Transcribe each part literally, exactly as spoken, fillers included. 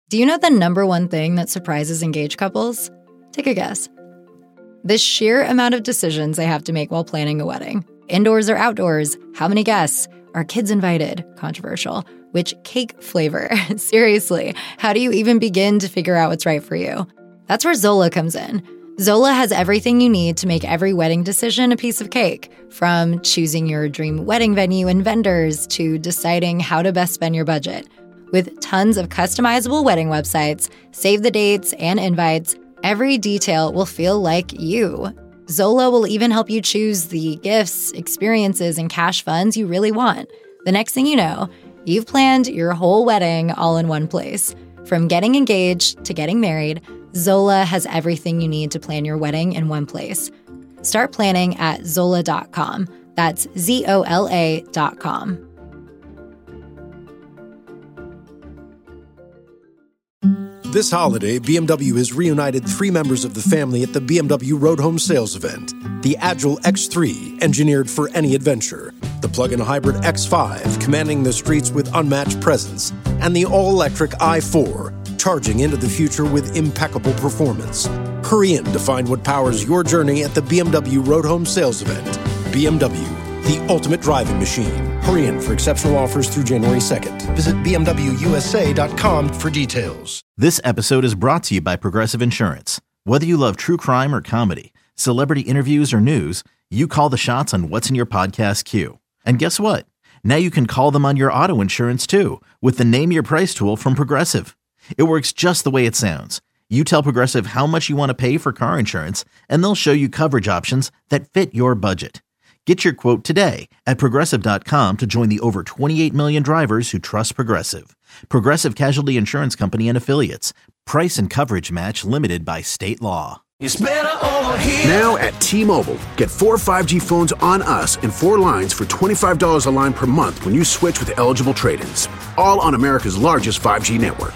Do you know the number one thing that surprises engaged couples? Take a guess. The sheer amount of decisions they have to make while planning a wedding. Indoors or outdoors? How many guests? Are kids invited? Controversial. Which cake flavor? Seriously, how do you even begin to figure out what's right for you? That's where Zola comes in. Zola has everything you need to make every wedding decision a piece of cake, from choosing your dream wedding venue and vendors to deciding how to best spend your budget. With tons of customizable wedding websites, save the dates, and invites, every detail will feel like you. Zola will even help you choose the gifts, experiences, and cash funds you really want. The next thing you know, you've planned your whole wedding all in one place. From getting engaged to getting married, Zola has everything you need to plan your wedding in one place. Start planning at Zola dot com. That's Z O L A dot com. This holiday, B M W has reunited three members of the family at the B M W Road Home Sales event. The Agile X three, engineered for any adventure. The plug-in hybrid X five, commanding the streets with unmatched presence. And the all-electric i four, charging into the future with impeccable performance. Hurry in to find what powers your journey at the B M W Road Home Sales event. B M W, the ultimate driving machine. Hurry in for exceptional offers through January second. Visit B M W U S A dot com for details. This episode is brought to you by Progressive Insurance. Whether you love true crime or comedy, celebrity interviews or news, you call the shots on what's in your podcast queue. And guess what? Now you can call them on your auto insurance too with the Name Your Price tool from Progressive. It works just the way it sounds. You tell Progressive how much you want to pay for car insurance, and they'll show you coverage options that fit your budget. Get your quote today at Progressive dot com to join the over twenty-eight million drivers who trust Progressive. Progressive Casualty Insurance Company and Affiliates. Price and coverage match limited by state law. It's better over here. Now at T-Mobile, get four five G phones on us and four lines for twenty-five dollars a line per month when you switch with eligible trade-ins. All on America's largest five G network.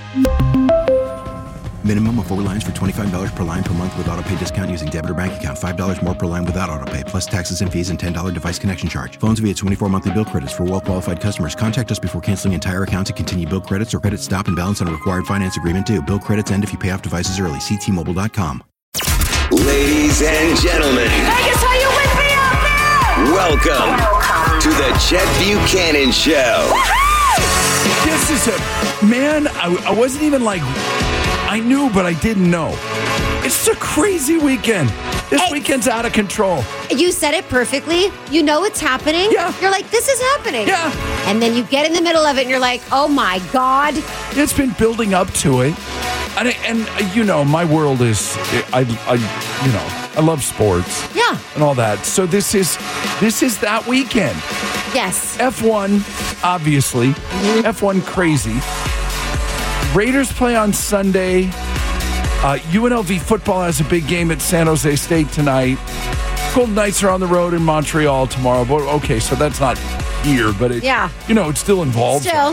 Minimum of four lines for twenty-five dollars per line per month with auto pay discount using debit or bank account. five dollars more per line without auto pay, plus taxes and fees and ten dollars device connection charge. Phones via twenty-four monthly bill credits for well-qualified customers. Contact us before canceling entire account to continue bill credits or credit stop and balance on a required finance agreement due. Bill credits end if you pay off devices early. See T Mobile dot com. Ladies and gentlemen. Vegas, are you with me out there? Welcome, Welcome. to the Chet Buchanan Show. Woo-hoo! This is a, man, I, I wasn't even like... I knew, but I didn't know. It's a crazy weekend. This hey, weekend's out of control. You said it perfectly. You know it's happening. Yeah. You're like, this is happening. Yeah. And then you get in the middle of it and you're like, oh my God. It's been building up to it. And, and you know, my world is, I, I, you know, I love sports. Yeah. And all that. So this is, this is that weekend. Yes. F one, obviously. Mm-hmm. F one crazy. Raiders play on Sunday. Uh, U N L V football has a big game at San Jose State tonight. Golden Knights are on the road in Montreal tomorrow. But okay, so that's not here, but it, yeah, you know, it's still involved. Still.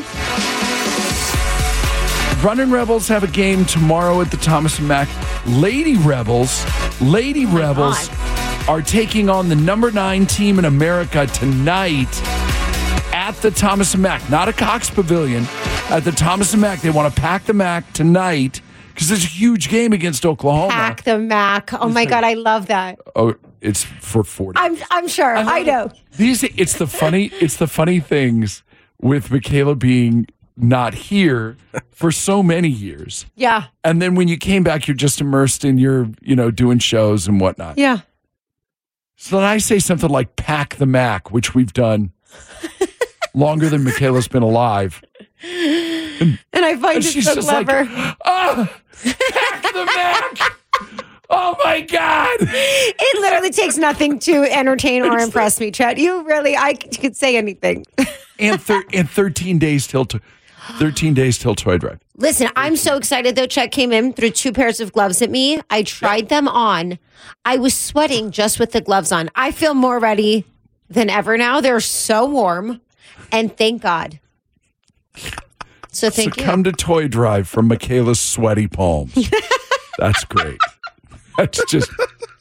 Running Rebels have a game tomorrow at the Thomas and Mack. Lady Rebels, Lady oh Rebels God. are taking on the number nine team in America tonight at the Thomas and Mack, not a Cox Pavilion. At the Thomas and Mack. They want to pack the Mack tonight because there's a huge game against Oklahoma. Pack the Mack. Oh, my God. I love that. Oh, it's for forty. I'm I'm sure. I, I know. These, it's the funny, it's the funny things with Michaela being not here for so many years. Yeah. And then when you came back, you're just immersed in your, you know, doing shows and whatnot. Yeah. So then I say something like pack the Mack, which we've done longer than Michaela's been alive. And, and I find and it she's so just clever. Like, oh, pack the Mack. Oh, my God. It literally takes nothing to entertain or impress me, Chet. You really, I could say anything. and, thir- and thirteen days till to- thirteen days till Toy Drive. Listen, I'm so excited, though. Chet came in, threw two pairs of gloves at me. I tried them on. I was sweating just with the gloves on. I feel more ready than ever now. They're so warm. And thank God. So thank so you. Come to Toy Drive from Michaela's sweaty palms. That's great. That's just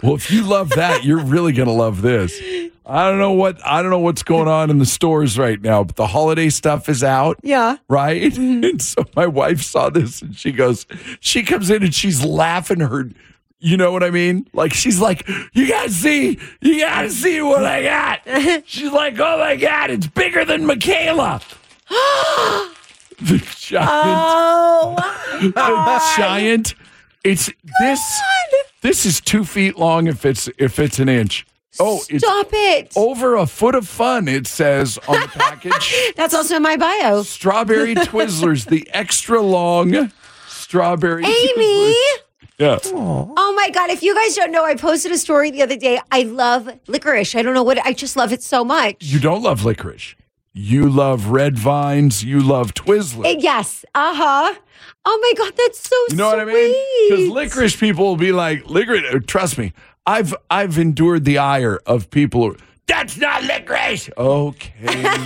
Well, if you love that, you're really going to love this. I don't know what I don't know what's going on in the stores right now, but the holiday stuff is out. Yeah. Right? Mm-hmm. And so my wife saw this and she goes, she comes in and she's laughing her, you know what I mean? Like she's like, you gotta see, you gotta see what I got. She's like, oh my God, it's bigger than Michaela. The giant. Oh, the giant. It's this. This is two feet long if it's if it's an inch. Oh, it's stop it! Over a foot of fun, it says on the package. That's also in my bio. Strawberry Twizzlers, the extra long strawberry. Amy. Twizzlers. Yeah. Aww. Oh my God! If you guys don't know, I posted a story the other day. I love licorice. I don't know what. I just love it so much. You don't love licorice. You love red vines. You love Twizzlers. Uh, yes. Uh huh. Oh my God, that's so sweet. You know sweet. What I mean? Because licorice people will be like, licorice. Trust me, I've I've endured the ire of people who, that's not licorice. Okay.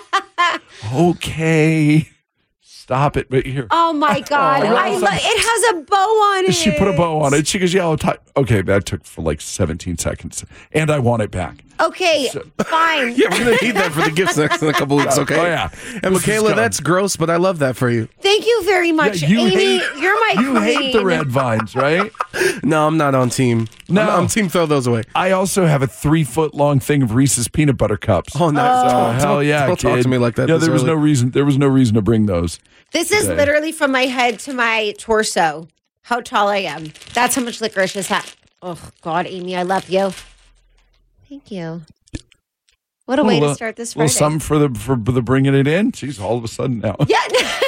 Okay. Stop it. But here. Oh my God. oh, I lo- it has a bow on it. She put a bow on it. She goes, yeah, I'll t-. Okay, that took for like seventeen seconds. And I want it back. Okay, so. Fine. Yeah, we're going to need that for the gifts next in a couple weeks, okay? Oh, yeah. And this Michaela, that's gross, but I love that for you. Thank you very much, yeah, you Amy. Hate, you're my you queen. You hate the red vines, right? No, I'm not on team. No. I'm, I'm team throw those away. I also have a three-foot-long thing of Reese's peanut butter cups. Oh, nice. Oh, hell yeah, Don't kid. talk to me like that. Yeah, there was early. no reason. There was no reason to bring those. This is today. literally from my head to my torso. How tall I am. That's how much licorice has had. Oh God, Amy, I love you. Thank you. What a way well, to start this Friday. Well, some for the for the bringing it in. She's all of a sudden now. Yeah.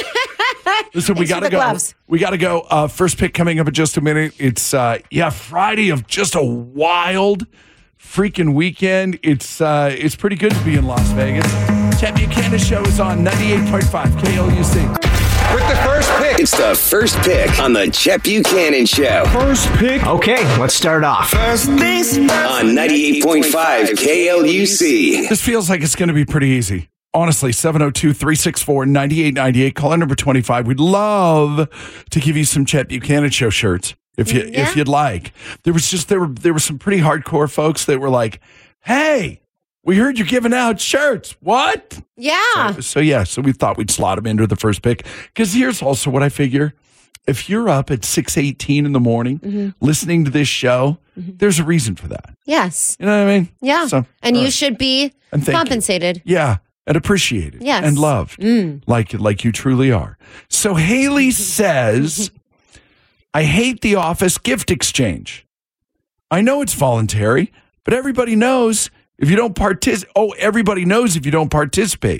Listen, we gotta go. Gloves. We gotta go. Uh, first pick coming up in just a minute. It's uh, yeah, Friday of just a wild freaking weekend. It's uh, it's pretty good to be in Las Vegas. Chet Buchanan Show is on ninety-eight point five K L U C. With the first pick. It's the first pick on the Chet Buchanan Show. First pick. Okay, let's start off. First base on ninety-eight point five K L U C. This feels like it's going to be pretty easy. Honestly, seven oh two, three six four, nine eight nine eight. Caller number twenty-five. We'd love to give you some Chet Buchanan Show shirts if you yeah. if you'd like. There was just there were there were some pretty hardcore folks that were like, "Hey, we heard you're giving out shirts. What?" Yeah. So, so yeah, so we thought we'd slot them into the first pick. Because here's also what I figure. If you're up at six eighteen in the morning mm-hmm. listening to this show, mm-hmm. there's a reason for that. Yes. You know what I mean? Yeah. So, and you right. should be compensated. You. Yeah. And appreciated. Yes. And loved. Mm. Like, like you truly are. So Haley says, I hate the office gift exchange. I know it's voluntary, but everybody knows if you don't participate. Oh, everybody knows if you don't participate.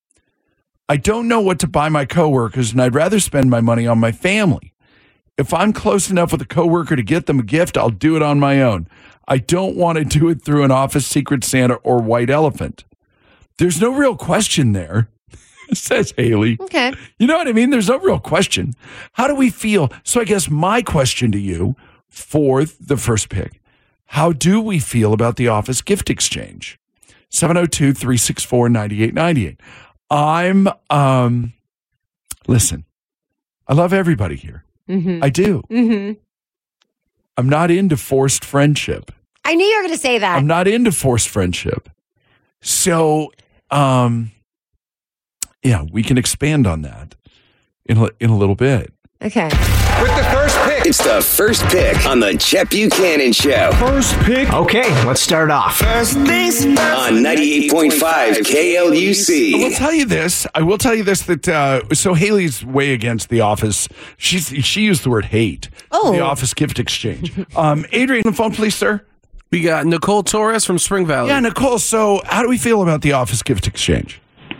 I don't know what to buy my coworkers, and I'd rather spend my money on my family. If I'm close enough with a coworker to get them a gift, I'll do it on my own. I don't want to do it through an office Secret Santa or White Elephant. There's no real question there, says Haley. Okay. You know what I mean? There's no real question. How do we feel? So I guess my question to you for the first pick, how do we feel about the office gift exchange? seven oh two, three six four, nine eight nine eight. I'm, um, listen, I love everybody here. Mm-hmm. I do. Mm-hmm. I'm not into forced friendship. I knew you were going to say that. I'm not into forced friendship. So, um, yeah, we can expand on that in a, in a little bit. Okay. With the first pick. It's the first pick on the Chet Buchanan Show. First pick. Okay, let's start off. First base on ninety-eight point five K L U C. I will tell you this. I will tell you this that uh, so Haley's way against the office. She's she used the word hate. Oh, the office gift exchange. um, Adrian, the phone, please, sir. We got Nicole Torres from Spring Valley. Yeah, Nicole. So, how do we feel about the office gift exchange?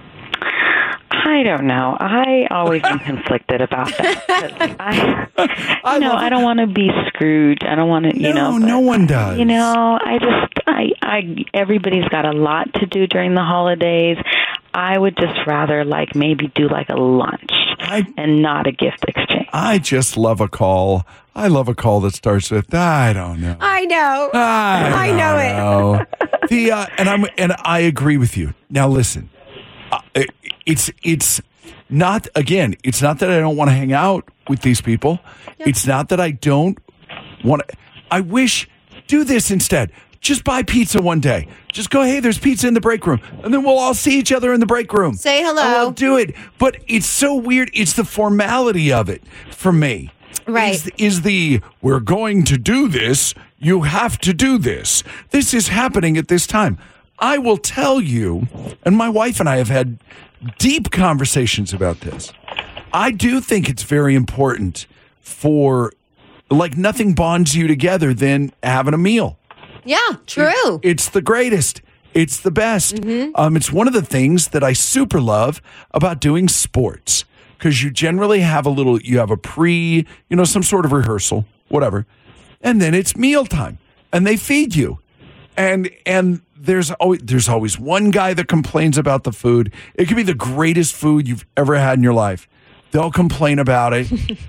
I don't know. I always am conflicted about that. I, I know, I don't want to be Scrooge. I don't want to, you no, know. No, no one does. You know, I just, I, I, everybody's got a lot to do during the holidays. I would just rather, like, maybe do like a lunch I, and not a gift exchange. I just love a call. I love a call that starts with, I don't know. I know. I, I know it. Know. the uh, and I'm and I agree with you. Now listen, uh, it, it's it's not again. It's not that I don't want to hang out with these people. Yep. It's not that I don't want to. I wish Do this instead. Just buy pizza one day. Just go, hey, there's pizza in the break room. And then we'll all see each other in the break room. Say hello. And we'll do it. But it's so weird. It's the formality of it for me. Right. Is, is the, we're going to do this, you have to do this. This is happening at this time. I will tell you, and my wife and I have had deep conversations about this. I do think it's very important for, like, nothing bonds you together than having a meal. Yeah, true. It's the greatest. It's the best. Mm-hmm. Um, it's one of the things that I super love about doing sports, because you generally have a little, you have a pre, you know, some sort of rehearsal, whatever, and then it's mealtime, and they feed you, and and there's always there's always one guy that complains about the food. It could be the greatest food you've ever had in your life. They'll complain about it.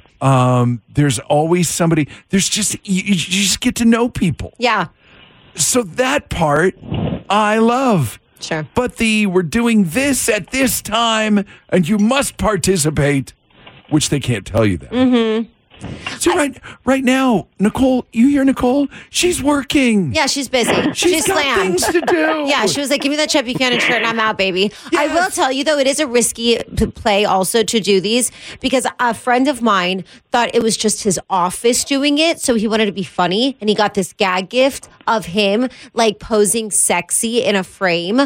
um, there's always somebody. There's just you, you just get to know people. Yeah. So that part I love. Sure. But the we're doing this at this time and you must participate, which they can't tell you that. Mm-hmm. So I, right right now, Nicole, you hear Nicole? She's working. Yeah, she's busy. She's she's got slammed. things to do. Yeah, she was like, give me that Chet Buchanan shirt and I'm out, baby. Yes. I will tell you, though, it is a risky p- play also to do these, because a friend of mine thought it was just his office doing it. So he wanted to be funny. And he got this gag gift of him like posing sexy in a frame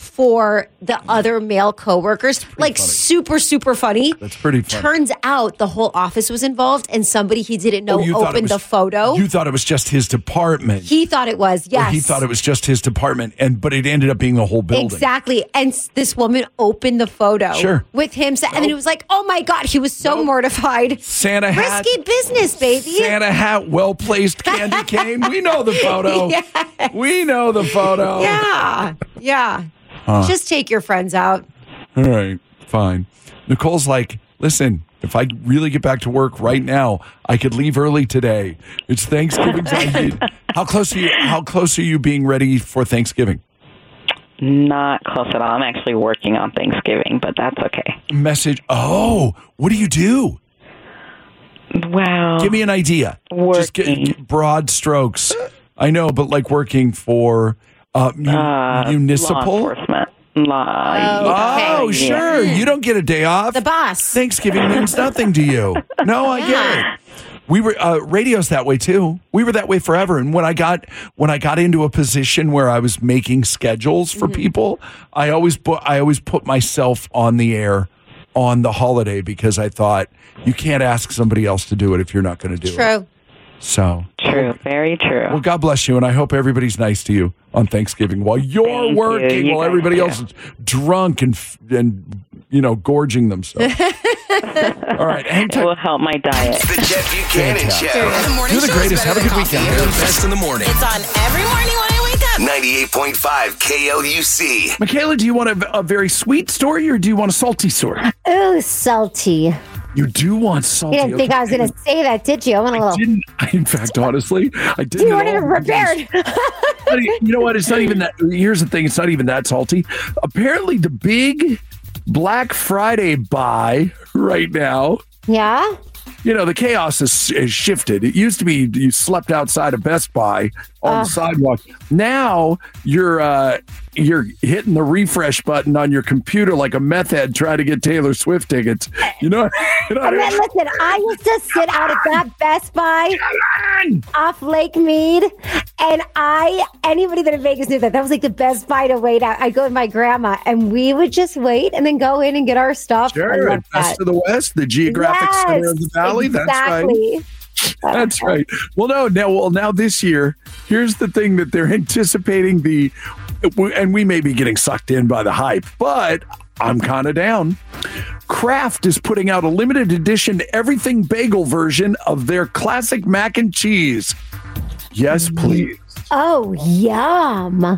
for the other male coworkers. Like funny. super, super funny. That's pretty funny. Turns out the whole office was involved and somebody he didn't know Oh, you thought it opened was- the photo. You thought it was just his department. He thought it was, Or yes. he thought it was just his department, and but it ended up being the whole building. Exactly. And s- this woman opened the photo Sure. with him. sa- And then he was like, oh my God, he was so Nope. mortified. Santa hat. Risky business, baby. Santa hat, well-placed candy cane. We know the photo. Yes. We know the photo. Yeah. Yeah. Huh. Just take your friends out. All right, fine. Nicole's like, listen, if I really get back to work right now, I could leave early today. It's Thanksgiving time. How close are you? How close are you being ready for Thanksgiving? Not close at all. I'm actually working on Thanksgiving, but that's okay. Message. Oh, what do you do? Wow. Give me an idea. Working. Just get, get broad strokes. I know, but like working for uh, mu- Uh, municipal. Law enforcement. Law. Oh, Okay. sure. You don't get a day off. The boss. Thanksgiving means nothing to you. No, I Yeah. get it. We were uh, radio's that way too. We were that way forever. And when I got when I got into a position where I was making schedules for Mm-hmm. people, I always put I always put myself on the air on the holiday, because I thought you can't ask somebody else to do it if you're not going to do it. True. So True. Very true. well, God bless you, and I hope everybody's nice to you on Thanksgiving while you're Thank you. working, You while guys everybody too. else is drunk and f- and you know gorging themselves. All right, hang It tight. will help my diet. The Chet Buchanan Show. The morning You're the show is greatest. better Have a than good coffee. weekend. The best in the morning. It's on every morning when I wake up. ninety-eight point five K L U C. Michaela, do you want a, a very sweet story or do you want a salty story? Ooh, salty. You do want salty. You didn't think I was going to say that, did you? I want a I little. didn't. In fact, honestly, I didn't. You at weren't all. even prepared. You know what? It's not even that. Here's the thing. It's not even that salty. Apparently, the big Black Friday buy right now. Yeah? You know, the chaos has, has shifted. It used to be you slept outside of Best Buy on Uh. the sidewalk. Now you're uh, you're hitting the refresh button on your computer like a meth head trying to get Taylor Swift tickets. You know, you know I mean, listen, I used to sit out at that Best Buy off Lake Mead, and I, anybody that in Vegas knew that, that was like the best buy to wait out. I'd go with my grandma, and we would just wait and then go in and get our stuff. I Sure, love Best that. of the West, the geographic Yes, center of the valley. That's right. exactly. That's right. Well, no, now, well, now this year, here's the thing that they're anticipating the, and we may be getting sucked in by the hype, but I'm kind of down. Kraft is putting out a limited edition everything bagel version of their classic mac and cheese. Yes, please. Oh, yum.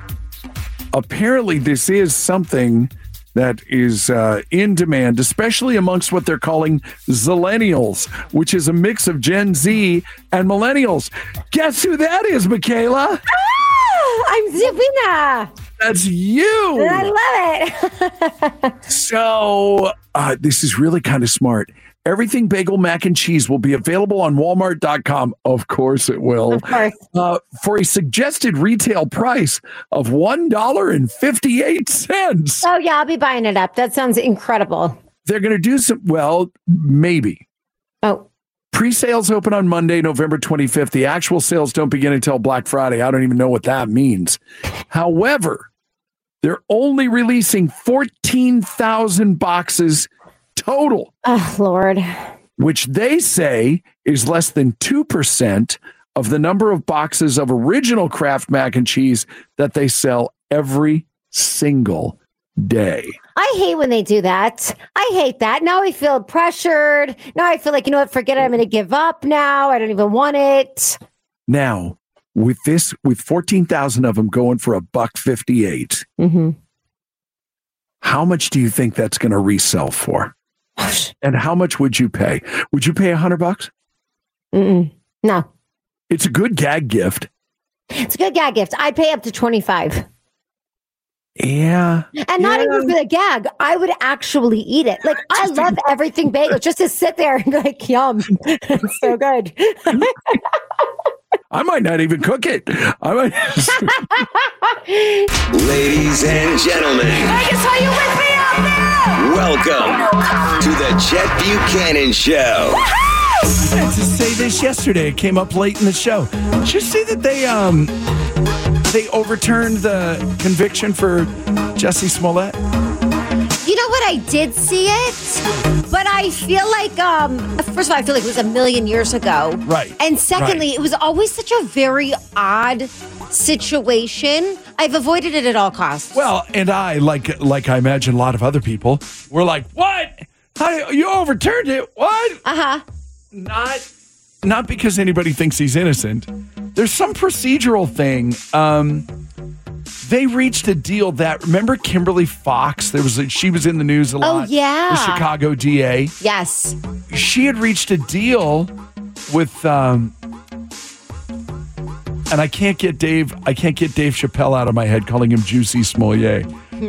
Apparently, this is something that is uh, in demand, especially amongst what they're calling Zillennials, which is a mix of Gen Z and millennials. Guess who that is, Michaela? Oh, I'm Zipina. That's you. I love it. So uh, this is really kind of smart. Everything Bagel Mac and Cheese will be available on Walmart dot com. Of course it will. Of course. Uh, for a suggested retail price of one dollar and fifty-eight cents. Oh, yeah, I'll be buying it up. That sounds incredible. They're going to do some, well, maybe. Oh. Pre-sales open on Monday, November twenty-fifth. The actual sales don't begin until Black Friday. I don't even know what that means. However, they're only releasing fourteen thousand boxes total. Oh, Lord. Which they say is less than two percent of the number of boxes of original Kraft mac and cheese that they sell every single day. I hate when they do that. I hate that. Now I feel pressured. Now I feel like, you know what, forget it. I'm going to give up now. I don't even want it. Now, with this, with fourteen thousand of them going for a buck fifty-eight, mm-hmm. how much do you think that's going to resell for? And how much would you pay? Would you pay a hundred bucks? Mm-mm. No. It's a good gag gift. It's a good gag gift. I'd pay up to twenty-five. Yeah. And not yeah. even for the gag. I would actually eat it. Like, I love everything bagel. Just to sit there and be like, yum. It's so good. I might not even cook it. I might. Ladies and gentlemen. Vegas, are you with me out there? Welcome to the Chet Buchanan Show. I meant to say this yesterday. It came up late in the show. Did you see that they um they overturned the conviction for Jussie Smollett? You know what? I did see it, but I feel like, um, first of all, I feel like it was a million years ago. Right. And secondly, right. it was always such a very odd situation. I've avoided it at all costs. Well, and I, like like I imagine a lot of other people, were like, what? How, you overturned it? What? Uh-huh. Not, not because anybody thinks he's innocent. There's some procedural thing. Um... They reached a deal that, remember Kimberly Fox? There was a, she was in the news a lot. Oh, yeah. The Chicago D A. Yes. She had reached a deal with, um, and I can't get Dave, I can't get Dave Chappelle out of my head calling him Juicy Smollett.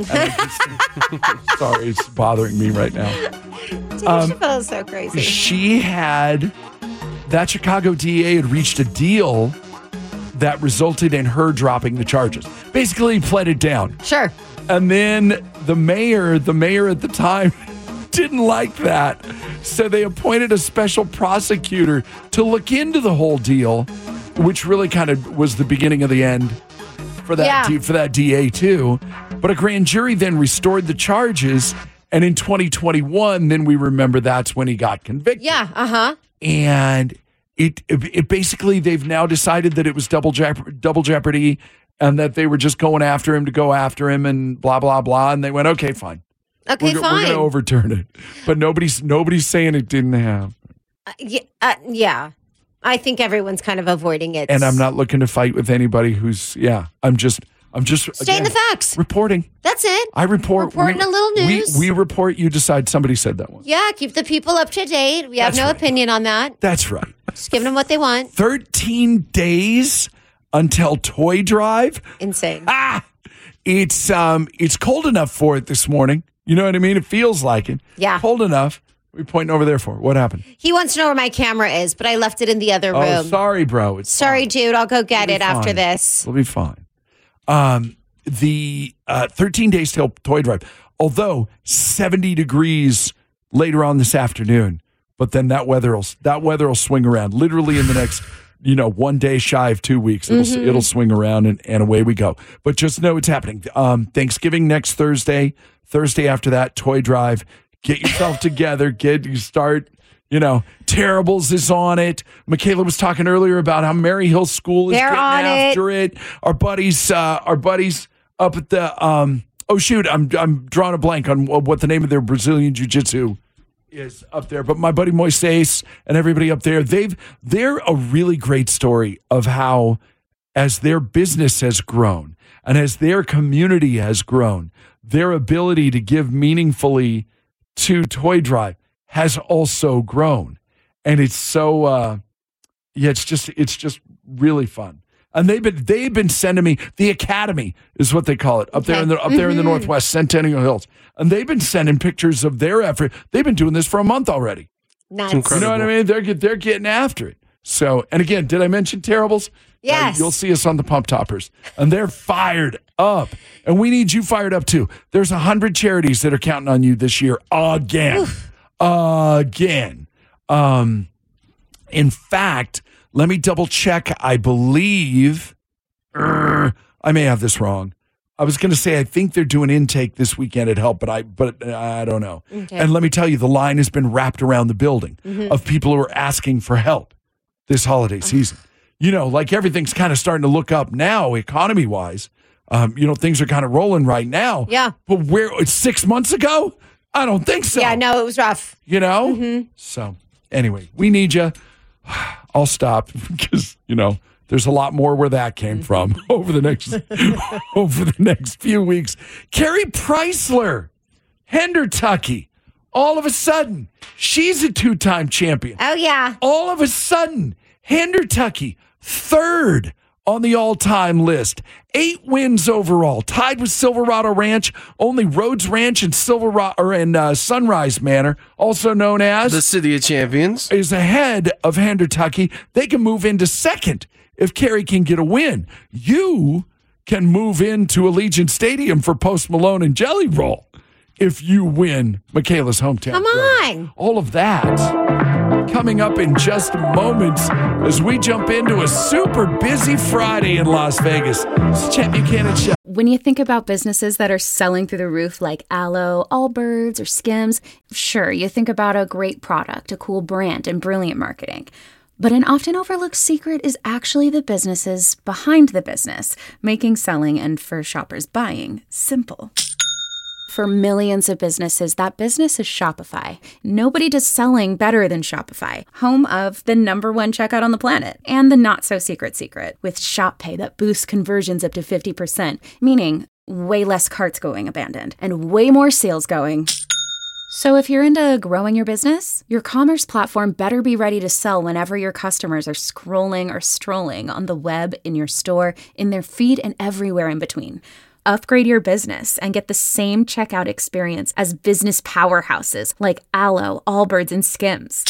Just, sorry, it's bothering me right now. Dave Um, Chappelle is so crazy. She had, that Chicago D A had reached a deal that resulted in her dropping the charges. Basically, pled it down. Sure. And then the mayor, the mayor at the time, didn't like that. So they appointed a special prosecutor to look into the whole deal, which really kind of was the beginning of the end for that, Yeah. D, for that D A too. But a grand jury then restored the charges. And in twenty twenty-one, then we remember that's when he got convicted. Yeah, uh-huh. And It, it it basically they've now decided that it was double jeopardy, double jeopardy, and that they were just going after him to go after him and blah blah blah. And they went, okay, fine, Okay, we're, fine. we're going to overturn it. But nobody's nobody's saying it didn't have. Uh, yeah, uh, yeah. I think everyone's kind of avoiding it. And I'm not looking to fight with anybody who's yeah. I'm just I'm just Stay in again, the facts. reporting. That's it. I report Reporting we, a little we- news. We, report. You decide. Somebody said that one. Yeah, keep the people up to date. We have That's no right. opinion on that. That's right. Just giving them what they want. Thirteen days until Toy Drive. Insane. Ah, it's um, it's cold enough for it this morning. You know what I mean? It feels like it. Yeah. Cold enough. What are you pointing over there for? What happened? He wants to know where my camera is, but I left it in the other Oh, room. sorry, bro. It's Sorry, dude. I'll go get It'll it be after fine. this. We'll be fine. Um, the uh, thirteen days till Toy Drive, although seventy degrees later on this afternoon, but then that weather will that weather will swing around. Literally in the next, you know, one day shy of two weeks, it'll Mm-hmm. it'll swing around and, and away we go. But just know it's happening. Um, Thanksgiving next Thursday. Thursday after that, Toy Drive. Get yourself together. Get you start. You know, Terribles is on it. Michaela was talking earlier about how Mary Hill School is They're getting on after it. Our buddies, uh, our buddies up at the. Um, oh shoot, I'm I'm drawing a blank on what the name of their Brazilian Jiu-Jitsu is up there. But my buddy Moises and everybody up there, they've they're a really great story of how, as their business has grown and as their community has grown, their ability to give meaningfully to Toy Drive has also grown. And it's so uh yeah, it's just it's just really fun. And they've been they've been sending me the Academy is what they call it up Okay. there in the up there in the Mhm. Northwest Centennial Hills. And they've been sending pictures of their effort. They've been doing this for a month already. Nuts. You know what I mean? They're get- they're getting after it. So, and again, did I mention Terribles? Yes. Uh, you'll see us on the Pump Toppers, and they're fired up. And we need you fired up too. There's a hundred charities that are counting on you this year again, Oof. again. Um, in fact, let me double check. I believe uh, I may have this wrong. I was going to say I think they're doing intake this weekend at Help, but I but I don't know. Okay. And let me tell you, the line has been wrapped around the building mm-hmm. of people who are asking for help this holiday season. You know, like everything's kind of starting to look up now, economy wise. Um, you know, things are kind of rolling right now. Yeah. But where it's six months ago? I don't think so. Yeah, no, it was rough. You know? Mm-hmm. So anyway, we need you. I'll stop because, you know, there's a lot more where that came from over the next over the next few weeks. Carrie Preisler, Hendertucky. All of a sudden, she's a two-time champion. Oh, yeah. All of a sudden, Hendertucky, third on the all-time list. Eight wins overall, tied with Silverado Ranch. Only Rhodes Ranch and Silverado or and uh, Sunrise Manor, also known as the City of Champions, is ahead of Hendertucky. They can move into second if Carrie can get a win. You can move into Allegiant Stadium for Post Malone and Jelly Roll if you win Michaela's hometown. Come on. All of that coming up in just moments as we jump into a super busy Friday in Las Vegas. It's Chet Buchanan Show. When you think about businesses that are selling through the roof like Aloe, Allbirds, or Skims, sure, you think about a great product, a cool brand, and brilliant marketing. But an often overlooked secret is actually the businesses behind the business, making selling and for shoppers buying simple. For millions of businesses, that business is Shopify. Nobody does selling better than Shopify, home of the number one checkout on the planet and the not-so-secret secret with Shop Pay that boosts conversions up to fifty percent, meaning way less carts going abandoned and way more sales going. So if you're into growing your business, your commerce platform better be ready to sell whenever your customers are scrolling or strolling on the web, in your store, in their feed, and everywhere in between. Upgrade your business and get the same checkout experience as business powerhouses like Aloe, Allbirds, and Skims.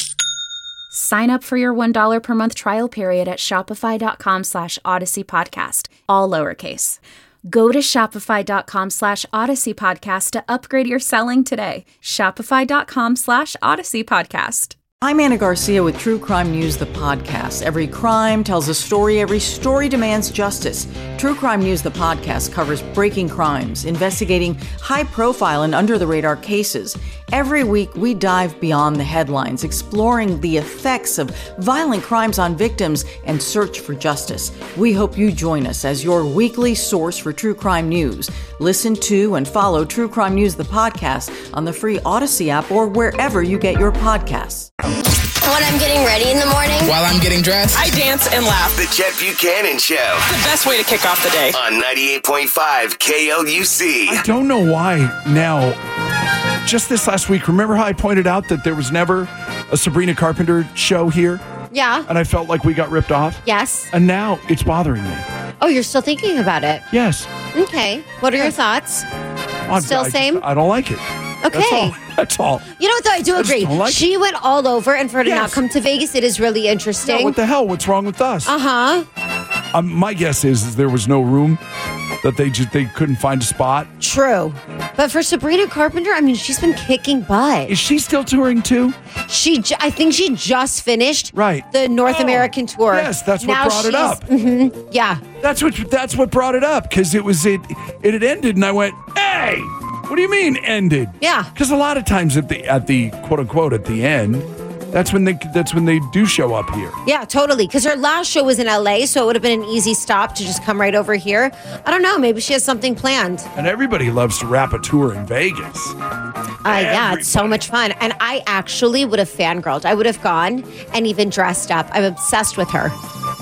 Sign up for your one dollar per month trial period at shopify.com slash Odyssey Podcast, all lowercase. Go to shopify.com slash Odyssey Podcast to upgrade your selling today. Shopify.com slash Odyssey Podcast. I'm Anna Garcia with True Crime News, the podcast. Every crime tells a story. Every story demands justice. True Crime News, the podcast, covers breaking crimes, investigating high-profile and under-the-radar cases. Every week, we dive beyond the headlines, exploring the effects of violent crimes on victims and search for justice. We hope you join us as your weekly source for true crime news. Listen to and follow True Crime News, the podcast, on the free Odyssey app or wherever you get your podcasts. When I'm getting ready in the morning, while I'm getting dressed, I dance and laugh. The Chet Buchanan Show. The best way to kick off the day. On ninety-eight point five K L U C. I don't know why now. Just this last week, remember how I pointed out that there was never a Sabrina Carpenter show here? Yeah. And I felt like we got ripped off? Yes. And now it's bothering me. Oh, you're still thinking about it? Yes. Okay. What are your thoughts? I'm, Still I, same? I don't like it. Okay. That's all. That's all. You know what, though? I do I agree. like she it. went all over, and for her to Yes. not come to Vegas, it is really interesting. Yeah, what the hell? What's wrong with us? Uh-huh. Um, my guess is, is there was no room, that they just they couldn't find a spot. True. But for Sabrina Carpenter, I mean, she's been kicking butt. Is she still touring too? She, ju- I think she just finished right. the North Oh, American tour. yes, that's what Now brought it she's- up. mhm, yeah. That's what that's what brought it up, because it was it it had ended, and I went, hey, what do you mean ended? Yeah. Because a lot of times at the at the quote unquote at the end, that's when they that's when they do show up here. Yeah, totally. Because her last show was in L A, so it would have been an easy stop to just come right over here. I don't know. Maybe she has something planned. And everybody loves to wrap a tour in Vegas. Uh, yeah, it's so much fun. And I actually would have fangirled. I would have gone and even dressed up. I'm obsessed with her.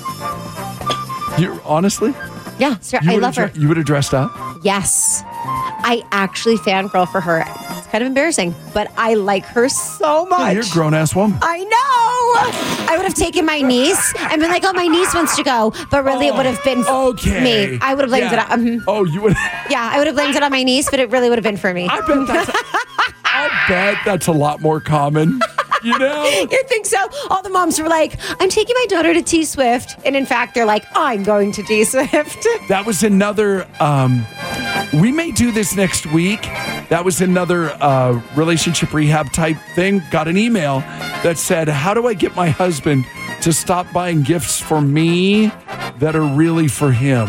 You honestly? Yeah, sir, You I would've love her. dre- You would have dressed up? Yes. I actually fangirl for her. It's kind of embarrassing, but I like her so much. Yeah, you're a grown ass woman. I know. I would have taken my niece and been like, oh, my niece wants to go. But really, it would have been okay. me. I would have blamed Yeah. it on mhm. Oh, you would. Yeah, I would have blamed it on my niece, but it really would have been for me. I bet that's. I bet that's a lot more common You know? You think so? All the moms were like, I'm taking my daughter to T-Swift. And in fact, they're like, I'm going to T-Swift. That was another, um, we may do this next week. That was another uh, relationship rehab type thing. Got an email that said, how do I get my husband to stop buying gifts for me that are really for him?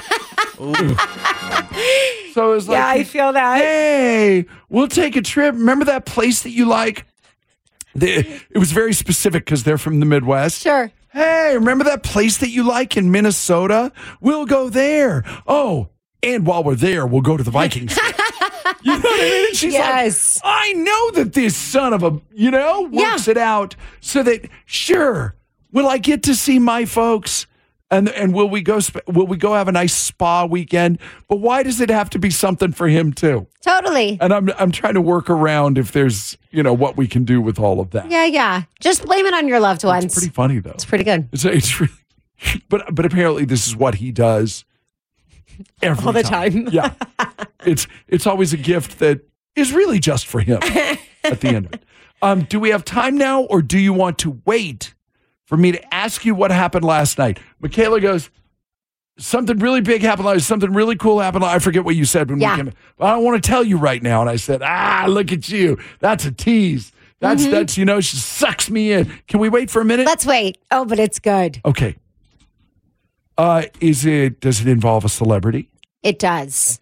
So it was like, yeah, I feel that. Hey, we'll take a trip. Remember that place that you like? The, it was very specific because they're from the Midwest. Sure. Hey, remember that place that you like in Minnesota? We'll go there. Oh, and while we're there, we'll go to the Vikings. You know what I mean? And she's yes. like, I know that this son of a, you know, works Yeah. it out so that, sure, will I get to see my folks? And and will we go sp- will we go have a nice spa weekend? But why does it have to be something for him too? Totally. And I'm I'm trying to work around if there's, you know, what we can do with all of that. Yeah, yeah. Just blame it on your loved ones. It's pretty funny though. It's pretty good. It's, it's really, but but apparently this is what he does every All the time. Yeah. It's it's always a gift that is really just for him at the end of it. Um, do we have time now, or do you want to wait for me to ask you what happened last night? Michaela goes, something really big happened last night. Something really cool happened. I forget what you said when Yeah. we came. I don't want to tell you right now. And I said, ah, look at you. That's a tease. That's, Mhm. that's, you know, she sucks me in. Can we wait for a minute? Let's wait. Oh, but it's good. Okay. Uh, is it, does it involve a celebrity? It does.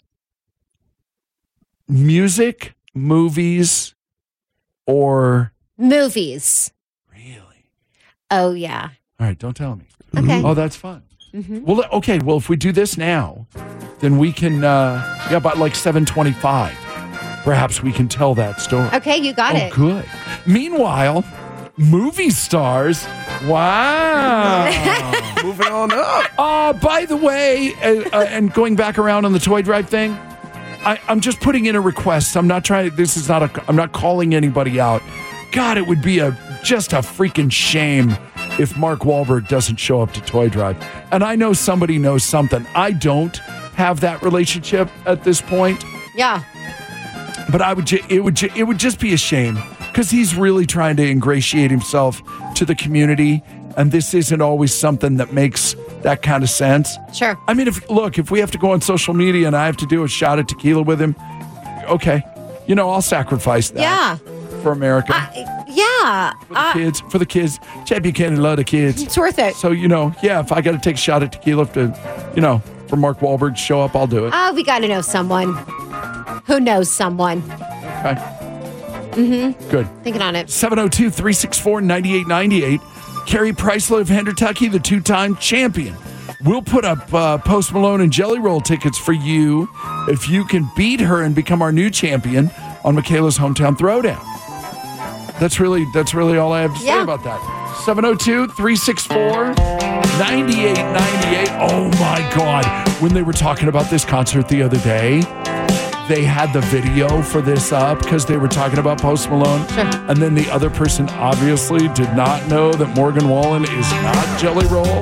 Music, movies, or? Movies. Really? Oh, yeah. All right, don't tell me. Okay. Oh, that's fun. Mhm. Well, okay. Well, if we do this now, then we can, uh, yeah, about like seven twenty-five. Perhaps we can tell that story. Okay, you got oh, it. good. Meanwhile, movie stars. Wow. Moving on up. Uh, by the way, uh, uh, and going back around on the toy drive thing, I, I'm just putting in a request. I'm not trying to, this is not a, I'm not calling anybody out. God, it would be a just a freaking shame if Mark Wahlberg doesn't show up to Toy Drive. And I know somebody knows something. I don't have that relationship at this point, Yeah. but I would ju- it would ju- it would just be a shame because he's really trying to ingratiate himself to the community, and this isn't always something that makes that kind of sense. Sure. I mean, if look, if we have to go on social media and I have to do a shot of tequila with him, okay, you know, I'll sacrifice that. Yeah. For America. Yeah. For the kids, for the kids. Chad Buchanan love the kids. It's worth it. So, you know, yeah, if I got to take a shot at tequila to, you know, for Mark Wahlberg to show up, I'll do it. Oh, we got to know someone who knows someone. Okay. Mm-hmm. Good. Thinking on it. seven oh two, three six four, nine eight nine eight. Carrie Preisler of Hendertucky, the two-time champion. We'll put up uh, Post Malone and Jelly Roll tickets for you if you can beat her and become our new champion on Michaela's Hometown Throwdown. That's really that's really all I have to say Yeah. about that. seven oh two, three six four, nine eight nine eight. Oh my God. When they were talking about this concert the other day, they had the video for this up because they were talking about Post Malone. Sure. And then the other person obviously did not know that Morgan Wallen is not Jelly Roll.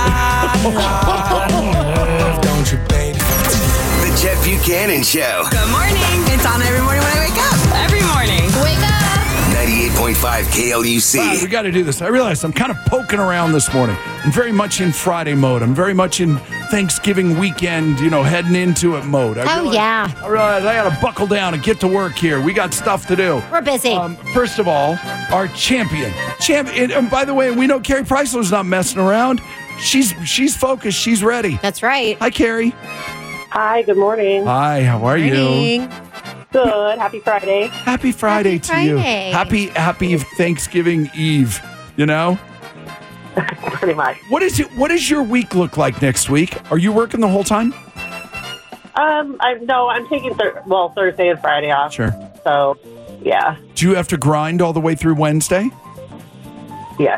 Don't you, baby? The Chet Buchanan Show. Good morning. It's on every morning when I wake up. Every morning. Wake up. ninety-eight point five K L U C. All right, we got to do this. I realized I'm kind of poking around this morning. I'm very much in Friday mode. I'm very much in Thanksgiving weekend, you know, heading into it mode. I Oh, realize, yeah. I realize I got to buckle down and get to work here. We got stuff to do. We're busy. Um, first of all, our champion. Champion. And by the way, we know Carrie Preisler's not messing around. She's she's focused. She's ready. That's right. Hi, Carrie. Hi, good morning. Hi, how are you? Morning. Good. Happy Friday. Happy Friday Happy to you. Friday. Happy Happy Thanksgiving Eve. You know. Pretty much. What is it? What does your week look like next week? Are you working the whole time? Um, I no, I'm taking thir- well Thursday and Friday off. Sure. So, yeah, Do you have to grind all the way through Wednesday? yes.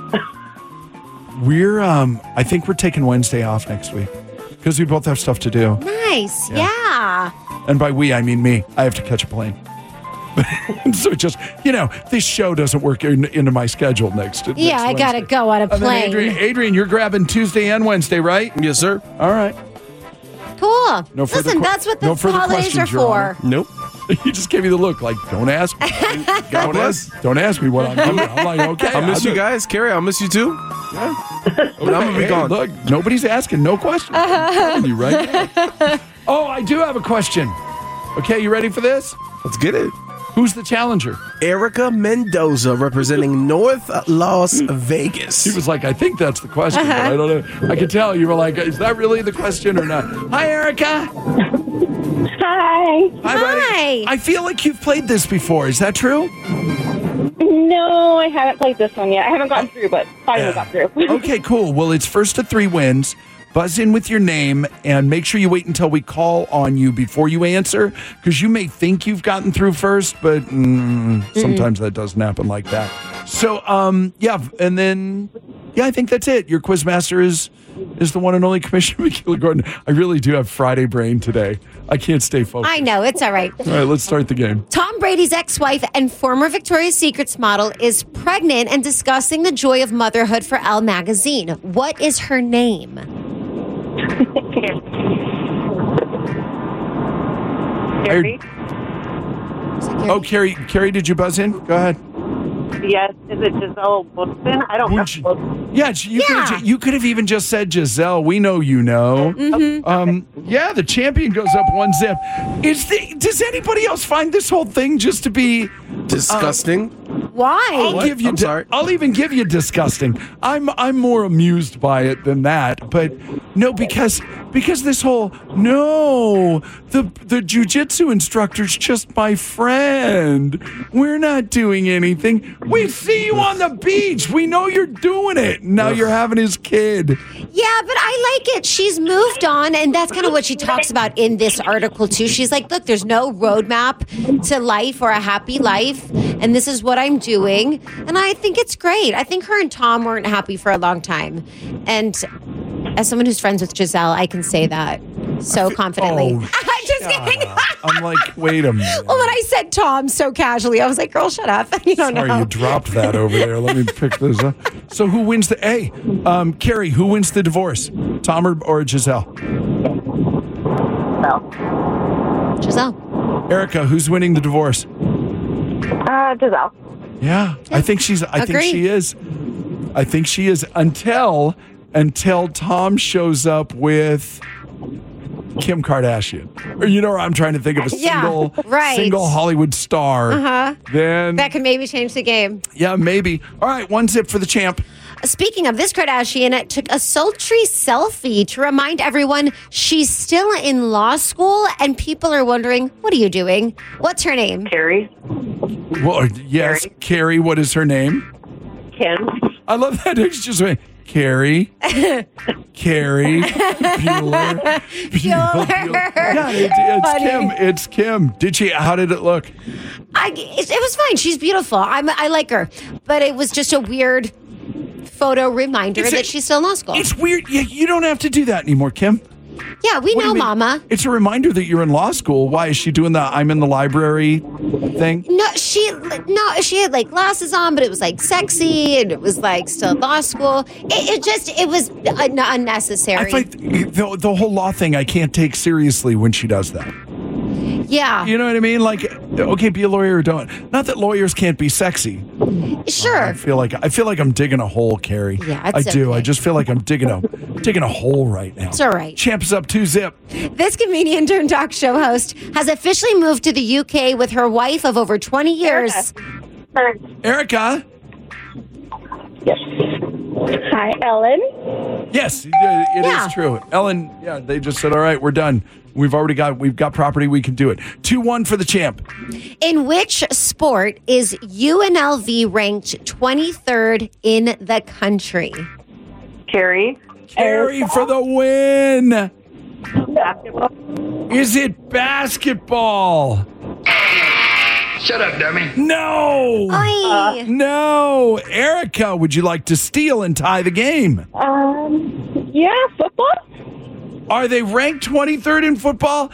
We're um I think we're taking Wednesday off next week because we both have stuff to do. Nice. Yeah. Yeah. And by we I mean me. I have to catch a plane. So it just, you know, this show doesn't work in, into my schedule next. next Yeah, I got to Wednesday. go on a And then plane. Adrian, Adrian, you're grabbing Tuesday and Wednesday, right? Yes, sir. All right. Cool. No further Listen, que- that's what the no further holidays are questions, Your for. Honor. Nope. He just gave me the look like, don't ask me. God don't, bless. ask, don't ask me what I'm doing. I'm like, okay. I'll miss I'll you do- guys. Carrie, I'll miss you too. Yeah. But I'm going to be Hey, gone. Look, nobody's asking. No questions. I'm telling you right now. Oh, I do have a question. Okay, you ready for this? Let's get it. Who's the challenger? Erica Mendoza representing North Las Vegas. He was like, I think that's the question, but I don't know. I could tell you were like, is that really the question or not? Hi, Erica. Hi. Hi, buddy. I feel like you've played this before. Is that true? No, I haven't played this one yet. I haven't gotten through, but finally got through. Okay, cool. Well, it's first to three wins. Buzz in with your name and make sure you wait until we call on you before you answer, because you may think you've gotten through first, but mm, sometimes that doesn't happen like that. So, um, yeah, and then, yeah, I think that's it. Your quizmaster is is the one and only Commissioner Michaela Gordon. I really do have Friday brain today. I can't stay focused. I know, it's all right. All right, let's start the game. Tom Brady's ex-wife and former Victoria's Secrets model is pregnant and discussing the joy of motherhood for Elle magazine. What is her name? Carrie? Oh, Carrie, Carrie, did you buzz in? Go ahead. Yes. Is it Giselle Wilson? I don't know. Yeah, you Yeah. could you could have even just said Giselle. We know you know. Mm-hmm. Um, yeah, the champion goes up one zip. Is the, does anybody else find this whole thing just to be disgusting? Why? I'll give you. I'm sorry. I'll even give you disgusting. I'm I'm more amused by it than that. But no, because because this whole no, the the jujitsu instructor's just my friend. We're not doing anything. We see you on the beach. We know you're doing it. Now you're having his kid. Yeah, but I like it. She's moved on, and that's kind of what she talks about in this article, too. She's like, look, there's no roadmap to life or a happy life, and this is what I'm doing. And I think it's great. I think her and Tom weren't happy for a long time. And as someone who's friends with Giselle, I can say that so confidently. Oh, I'm just kidding. I'm like, wait a minute. Well, when I said Tom so casually, I was like, girl, shut up. You don't Sorry, know. you dropped that over there. Let me pick this up. So who wins the A? Um, Carrie, who wins the divorce? Tom or, or Giselle? Giselle. Erica, who's winning the divorce? Uh, Giselle. Yeah, I think she's. I think Agree. she is. I think she is until until Tom shows up with Kim Kardashian. Or you know, I'm trying to think of a Yeah, single right. single Hollywood star. Uh-huh. Then That could maybe change the game. yeah, maybe. All right, one zip for the champ. Speaking of this Kardashian, took a sultry selfie to remind everyone she's still in law school, and people are wondering, what are you doing? What's her name? Carrie. Well, yes, Carrie. What is her name? Kim. I love that. It's just like, Carrie, Carrie, Bueller, Bueller. Yeah, it, it's Funny. Kim. It's Kim. Did she? How did it look? I, it, it was fine. She's beautiful. I'm, I like her. But it was just a weird photo reminder It's a- that she's still in law school. It's weird. Yeah, you don't have to do that anymore, Kim. Yeah, we What do know, you mean? Mama. It's a reminder that you're in law school. Why is she doing the "I'm in the library" thing? No, she no, she had like glasses on, but it was like sexy, and it was like still law school. It, it just it was un- unnecessary. I find the, the whole law thing I can't take seriously when she does that. yeah, You know what I mean? Like, okay, be a lawyer or don't. Not that lawyers can't be sexy. sure. I feel like I feel like I'm digging a hole, Carrie. Yeah, I it's do. okay. I just feel like I'm digging a digging a hole right now. It's all right. Champ's up two zip. This comedian turned talk show host has officially moved to the U K with her wife of over twenty years. Erica. Yes. Hi, Ellen. Yes, it it is Yeah. true. Ellen, yeah, they just said, all right, we're done. We've already got we've got property. We can do it. two one for the champ. In which sport is U N L V ranked twenty-third in the country? Carrie. Carrie for the win. Basketball. Is it basketball? Shut up, dummy. No. Oy. No. Erica, would you like to steal and tie the game? Um, yeah, football. Are they ranked twenty-third in football?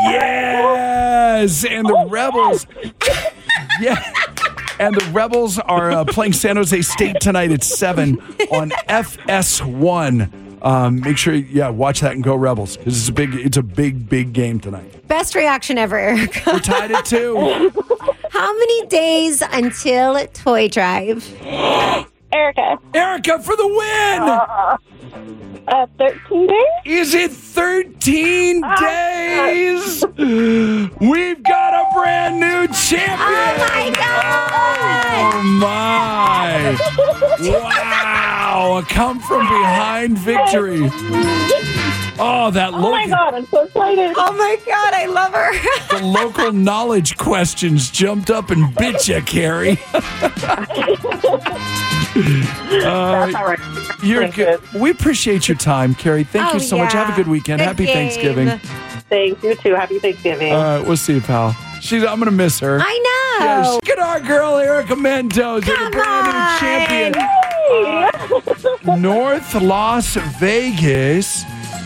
Yes. And the Rebels. Yeah. And the Rebels are uh, playing San Jose State tonight at seven on F S one. um, make sure, yeah, watch that and go Rebels because it's a big, it's a big, big game tonight. Best reaction ever, Erica. We're tied at two. How many days until Toy Drive? Erica. Erica for the win. Uh, uh, thirteen days? Is it thirteen days? We've got a brand new champion. Oh, my God. Oh, my. Wow. A come from behind victory. Oh, that Oh, my local, God. I'm so excited. Oh, my God. I love her. the local knowledge questions jumped up and bit you, Carrie. That's all right. You're Thank good. you. We appreciate your time, Carrie. Thank Oh, you so much. yeah. Have a good weekend. Good Happy game. Thanksgiving. Thanks. You too. Happy Thanksgiving. All right, we'll see you, pal. She's. I'm gonna miss her. I know. Yeah, look at our girl, Erica Mendoza, the brand new champion. Uh, North Las Vegas.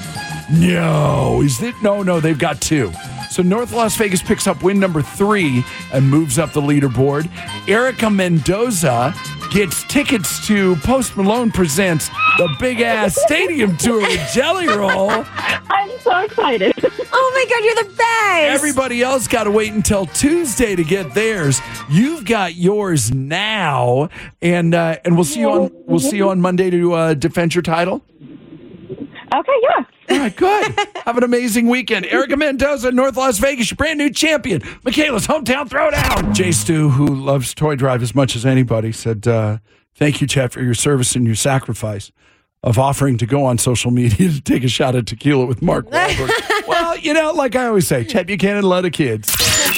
No, is it? No, no, they've got two. So North Las Vegas picks up win number three and moves up the leaderboard. Erica Mendoza gets tickets to Post Malone Presents the Big Ass Stadium Tour with Jelly Roll. I'm so excited. Oh, my God. You're the best. Everybody else got to wait until Tuesday to get theirs. You've got yours now, and uh, and we'll see you on we'll see you on Monday to uh, defend your title. Okay, yeah. All right, good. Have an amazing weekend. Erica Mendoza, North Las Vegas, your brand new champion. Michaela's hometown throwdown. Jay Stu, who loves Toy Drive as much as anybody, said, uh, thank you, Chet, for your service and your sacrifice of offering to go on social media to take a shot at tequila with Mark Wahlberg. Well, you know, like I always say, Chet Buchanan, a lot of kids.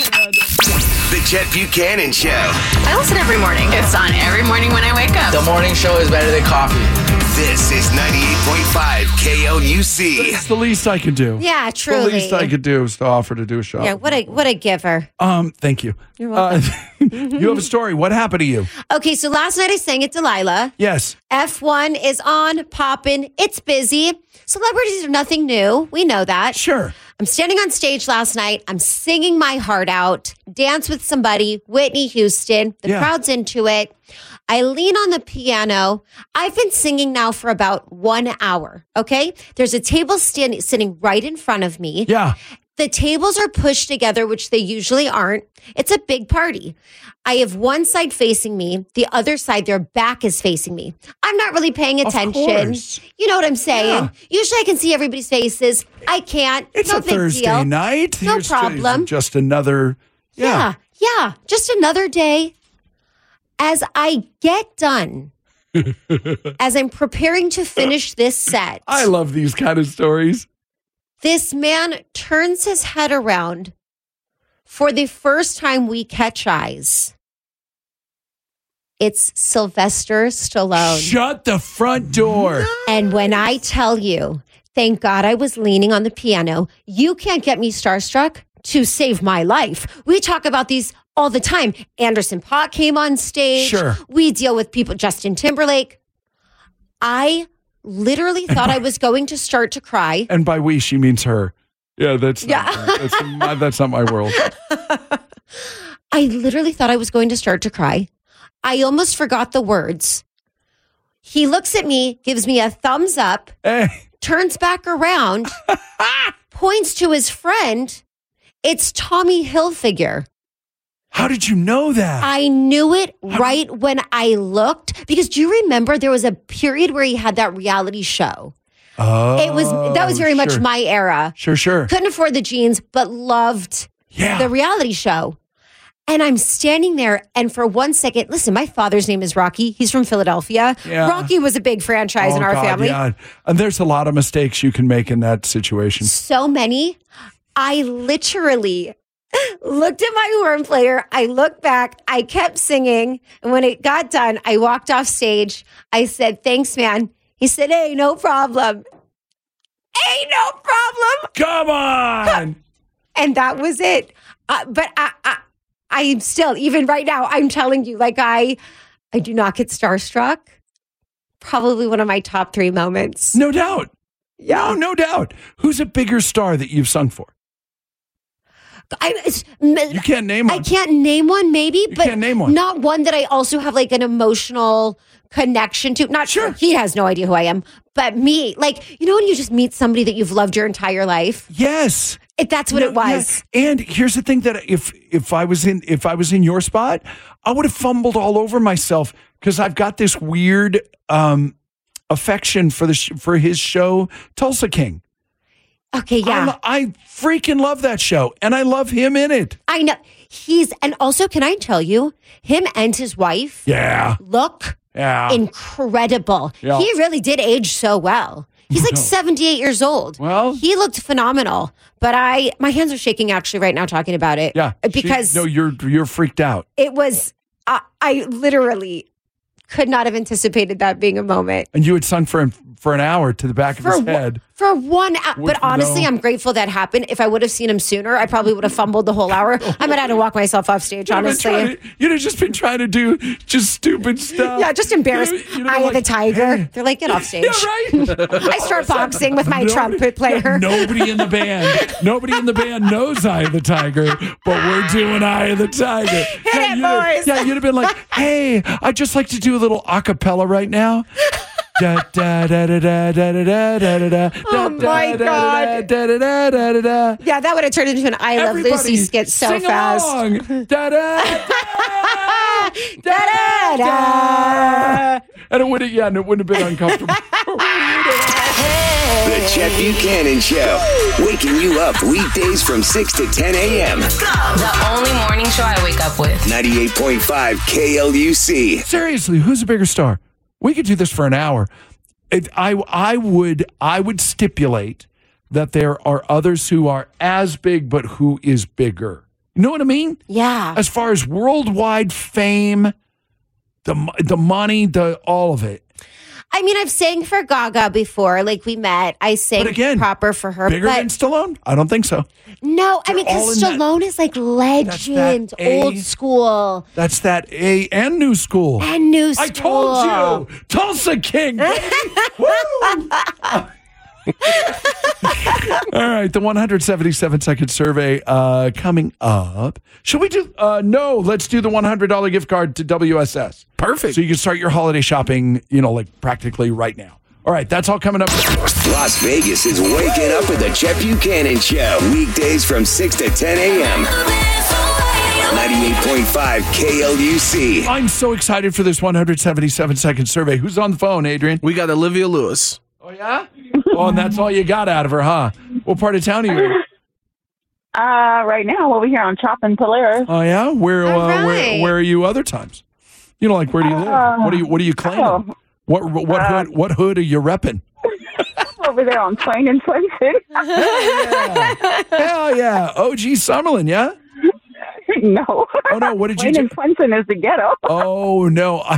The Chet Buchanan Show. I listen every morning. It's on every morning when I wake up. The morning show is better than coffee. This is ninety-eight point five K L U C. It's the least I could do. Yeah, truly. The least I could do is to offer to do a show. Yeah, what a what a giver. Um, thank you. You're welcome. Uh, you have a story. What happened to you? Okay, so last night I sang at Delilah. Yes. F one is on, poppin'. It's busy. Celebrities are nothing new. We know that. Sure. I'm standing on stage last night. I'm singing my heart out. Dance with Somebody, Whitney Houston. The Yeah. crowd's into it. I lean on the piano. I've been singing now for about one hour, okay? There's a table stand, sitting right in front of me. Yeah. The tables are pushed together, which they usually aren't. It's a big party. I have one side facing me, the other side, their back is facing me. I'm not really paying Of attention. course. You know what I'm saying? Yeah. Usually I can see everybody's faces. I can't. It's no a big Thursday deal. night. No Here's- problem. Just another. Yeah. yeah, yeah. Just another day. As I get done, as I'm preparing to finish this set, I love these kind of stories. this man turns his head around. For the first time we catch eyes, it's Sylvester Stallone. Shut the front door. And when I tell you, thank God I was leaning on the piano, you can't get me starstruck to save my life. We talk about these all the time. Anderson Paak came on stage. Sure. We deal with people, Justin Timberlake. I literally thought I was going to start to cry. And by we, she means her. Yeah, that's Yeah. not my, that's, my, that's not my world. I literally thought I was going to start to cry. I almost forgot the words. He looks at me, gives me a thumbs up, Hey. turns back around, points to his friend. It's Tommy Hilfiger. How did you know that? I knew it right when I looked, because do you remember there was a period where he had that reality show? Oh, It was that was very much sure. my era. Sure, sure. Couldn't afford the jeans, but loved Yeah. the reality show. And I'm standing there, and for one second, listen, my father's name is Rocky. He's from Philadelphia. Yeah. Rocky was a big franchise Oh, in our God, family. Yeah. And there's a lot of mistakes you can make in that situation. So many. I literally looked at my horn player. I looked back. I kept singing. And when it got done, I walked off stage. I said, thanks, man. He said, hey, no problem. Hey, no problem. Come on. And that was it. Uh, but I, I, I'm still, even right now, I'm telling you, like I, I do not get starstruck. Probably one of my top three moments. No doubt. Yeah. No, no doubt. Who's a bigger star that you've sung for? I, it's, You can't name one. I can't name one, maybe, but can't name one. not one that I also have like an emotional connection to. Not sure. He has no idea who I am, but me, like, you know, when you just meet somebody that you've loved your entire life. Yes. It, that's what No, it was. yeah. And here's the thing that if if I was in if I was in your spot, I would have fumbled all over myself because I've got this weird um, affection for the sh- for his show Tulsa King. Okay, yeah. I, I freaking love that show, and I love him in it. I know. He's, and also, can I tell you, him and his wife Yeah. look Yeah. incredible. Yeah. He really did age so well. He's like No. seventy-eight years old. Well, he looked phenomenal. But I, my hands are shaking actually right now talking about it. Yeah. Because She- no, you're you're freaked out. it was, I, I literally could not have anticipated that being a moment. And you had sung for him for an hour to the back of For his one- head. For one hour. Would- But honestly, no. I'm grateful that happened. If I would have seen him sooner, I probably would have fumbled the whole hour. I might have had to walk myself off stage, You'd have been honestly. trying to- You'd have just been trying to do just stupid stuff. Yeah, just embarrassed. You know- you know, Eye of the like, tiger. They're like, get off stage. Yeah, right. I start boxing with my Nobody- trumpet player. yeah, nobody in the band, nobody in the band knows Eye of the Tiger, but we're doing Eye of the Tiger. Hit it, you'd have- boys. Yeah, you'd have been like, "Hey, I'd just like to do a little acapella right now." Da, da, da, da, da, da, da, da, da, da, Oh, da, my da, God. da, da, da, da, da, da. Yeah, that would have turned into an I Love Everybody Lucy skit so sing fast. along. Da, da, Da, da, da. and it would have, yeah, and it wouldn't have been uncomfortable. The Chet Buchanan Show. Waking you up weekdays from six to ten a.m. The only morning show I wake up with. ninety-eight point five K L U C. Seriously, who's a bigger star? We could do this for an hour. It, I, I would, I would stipulate that there are others who are as big, but who is bigger. You know what I mean? Yeah. As far as worldwide fame, the the money, the all of it. I mean, I've sang for Gaga before. Like, we met. I sang But again, proper for her. Bigger but than Stallone? I don't think so. no, I mean, all because in that- Stallone is like legend, A- old school, That's that A and new school. and new I school. told you, Tulsa King. baby. Woo! All right, the one hundred seventy-seven second survey uh, coming up. Should we do? Uh, no, let's do the one hundred dollars gift card to W S S. Perfect. So you can start your holiday shopping, you know, like practically right now. All right, that's all coming up. Las Vegas is waking up with the Chet Buchanan Show. Weekdays from six to ten a.m. ninety-eight point five K L U C. I'm so excited for this one hundred seventy-seven second survey. Who's on the phone, Adrian? We got Olivia Lewis. Oh, yeah? Oh, and that's all you got out of her, huh? What part of town are you in? Uh, right now, over here on Chop and Polaris. Oh, yeah? Where, uh, All where right. where are you other times? You know, like, where do you live? Uh, what do you What do you claim? oh. What what Uh, hood What hood are you repping? Over there on Twain and Swenson. Hell yeah, O G Summerlin, yeah. No. Oh no, what did you Twain do? and Swenson is the ghetto. Oh no, I,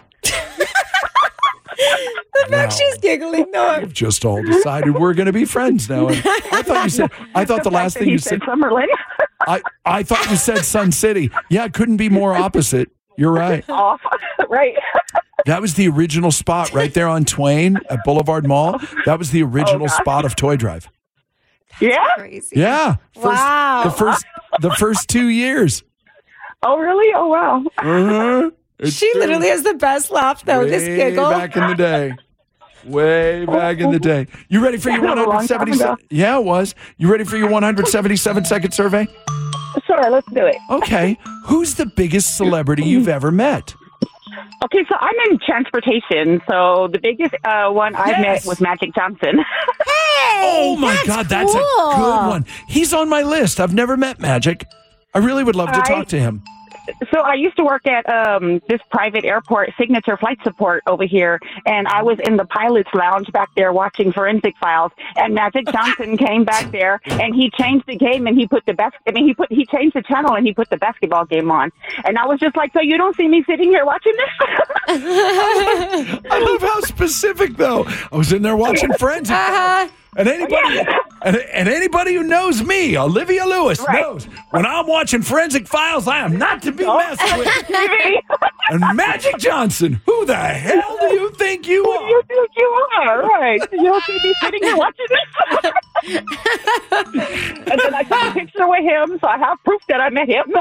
The fact she's giggling, no. we've just all decided we're going to be friends now. And I thought you said. I thought the, The last fact that thing he you said said. Summerlin. I I thought you said Sun City. Yeah, it couldn't be more opposite. You're right. Off. Right. That was the original spot right there on Twain at Boulevard Mall. That was the original gosh. spot of Toy Drive. Yeah. Crazy. Yeah. First, Wow. The first the first two years. Oh, really? Oh, wow. Uh-huh. It's She true. literally has the best laugh, though. Way This giggle. back in the day. Way back in the day. You ready for your That was a one long time hundred seventy-seven? ago. Yeah, it was. You ready for your one hundred seventy-seven second survey? Sure, let's do it. Okay. Who's the biggest celebrity you've ever met? Okay, so I'm in transportation. So the biggest uh, one I've Yes. met was Magic Johnson. Hey, Oh my that's God, that's cool. a good one. He's on my list. I've never met Magic. I really would love to I- talk to him. So I used to work at um, this private airport, Signature Flight Support over here, and I was in the pilot's lounge back there watching Forensic Files. And Magic Johnson came back there, and he changed the game, and he put the best. I mean, he put he changed the channel, and he put the basketball game on. And I was just like, so you don't see me sitting here watching this? I love how specific, though. I was in there watching Friends. Uh-huh. And anybody, and, and anybody who knows me, Olivia Lewis, Right. knows when I'm watching Forensic Files, I am not to be messed with. And Magic Johnson, who the hell do you think you Who do you are? think you are? Right? You don't see me sitting here watching this? And then I took a picture with him, so I have proof that I met him.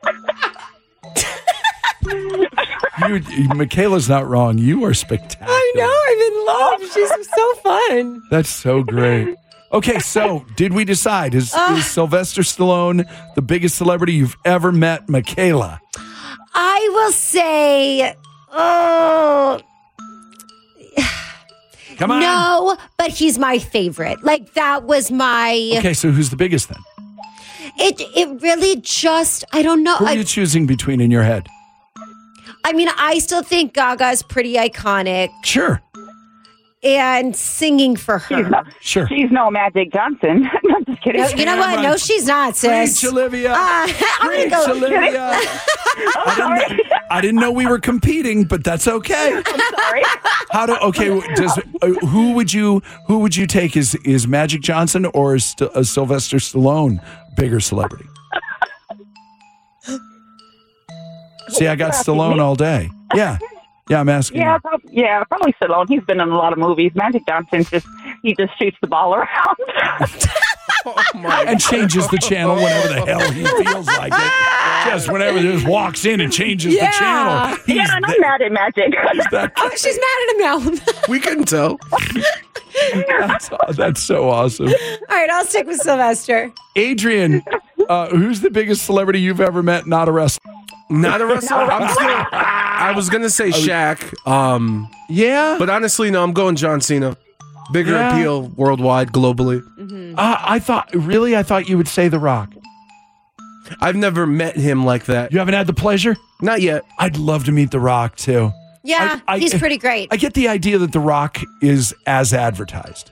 You, Michaela's not wrong. You are spectacular. I know. I'm in love. She's so fun. That's so great. Okay, so did we decide? Is, Uh. is Sylvester Stallone the biggest celebrity you've ever met, Michaela? I will say, oh, Come on. no, but he's my favorite. Like that was my. Okay, so who's the biggest then? It it really just I don't know. Who are I, you choosing between in your head? I mean, I still think Gaga's pretty iconic. Sure. And singing for her. She's no, sure. She's no Magic Johnson. I'm just kidding. No, you know what? No, she's not, sis. Preach, Olivia. Uh, I'm Preach, gonna go. Olivia. I, didn't, I didn't know we were competing, but that's okay. I'm sorry. How do okay? Does uh, who would you who would you take? Is is Magic Johnson or is St- uh, Sylvester Stallone bigger celebrity? See, I got Stallone all day. Yeah, yeah. I'm asking. Yeah, you. prob- yeah, probably Stallone. He's been in a lot of movies. Magic Johnson just he just shoots the ball around. And changes the channel whenever the hell he feels like it. Just whenever he just walks in and changes Yeah. the channel. He's yeah, and I'm the- mad at Magic. that- Oh, she's mad at him now. We couldn't tell. that's, that's so awesome. All right, I'll stick with Sylvester. Adrian, uh, who's the biggest celebrity you've ever met? Not a wrestler. Not a wrestler. I'm still, I was gonna say Shaq. Um, yeah, but honestly, no. I'm going John Cena. Bigger Yeah. appeal worldwide, globally. Mm-hmm. Uh, I thought, really, I thought you would say The Rock. I've never met him like that. You haven't had the pleasure? Not yet. I'd love to meet The Rock too. Yeah, I- I- he's pretty great. I get the idea that The Rock is as advertised.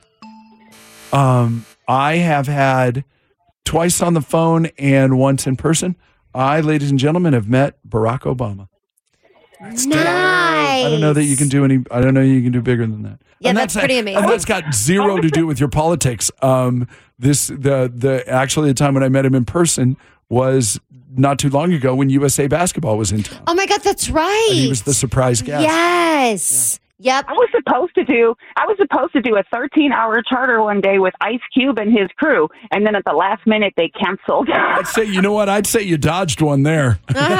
Um, I have had twice on the phone and once in person. I, ladies and gentlemen, have met Barack Obama. Nice. I don't know that you can do any. I don't know you can do bigger than that. Yeah, And that's pretty and amazing. that's got zero to do with your politics. Um, this the the actually the time when I met him in person was not too long ago when U S A Basketball was in town. Oh my God, that's right. And he was the surprise guest. Yes. Yep. I was supposed to do I was supposed to do a thirteen hour charter one day with Ice Cube and his crew, and then at the last minute they canceled. I'd say, you know what? I'd say you dodged one there.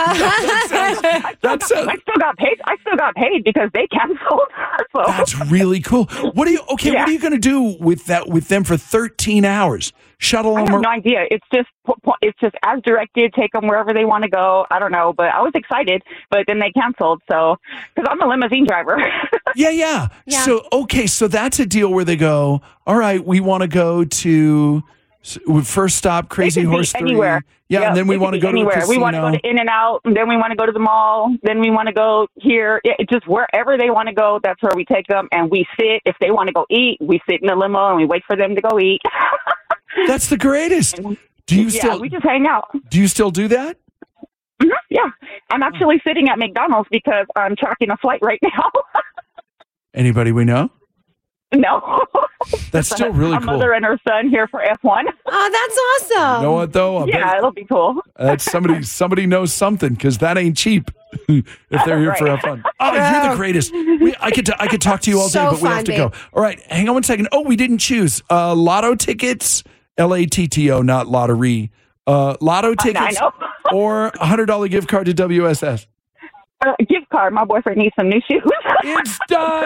That's I still got paid. I still got paid because they canceled. So. That's really cool. What are you okay? Yeah. What are you going to do with that with them for thirteen hours? Shuttle I them? have ar- no idea. It's just it's just as directed. Take them wherever they want to go. I don't know, but I was excited. But then they canceled. So because I'm a limousine driver. Yeah, yeah, Yeah. So okay, so that's a deal where they go. All right, we want to go to s- first stop Crazy It could be Horse three. anywhere. Yeah, and then we it could want to be go anywhere. to a casino. We want to go to In and Out, and then we want to go to the mall. Then we want to go here. It, it just wherever they want to go, that's where we take them, and we sit. If they want to go eat, we sit in the limo and we wait for them to go eat. That's the greatest. Do you yeah, still we just hang out. do you still do that? Mhm, yeah, I'm actually sitting at McDonald's because I'm tracking a flight right now. Anybody we know? No, That's still really a cool. mother and her son here for F one. Oh, that's awesome. You know what though? I Yeah, bet it'll be cool. that's somebody. Somebody knows something because that ain't cheap. If they're here for Right. fun. Oh, you're the greatest. We, I could t- I could talk to you all day, So but we have fun, to babe. go. All right, hang on one second. Oh, we didn't choose uh, lotto tickets. L A T T O, not lottery. Uh, lotto tickets know. or a hundred dollar gift card to W S S. Uh, gift card. My boyfriend needs some new shoes. It's done.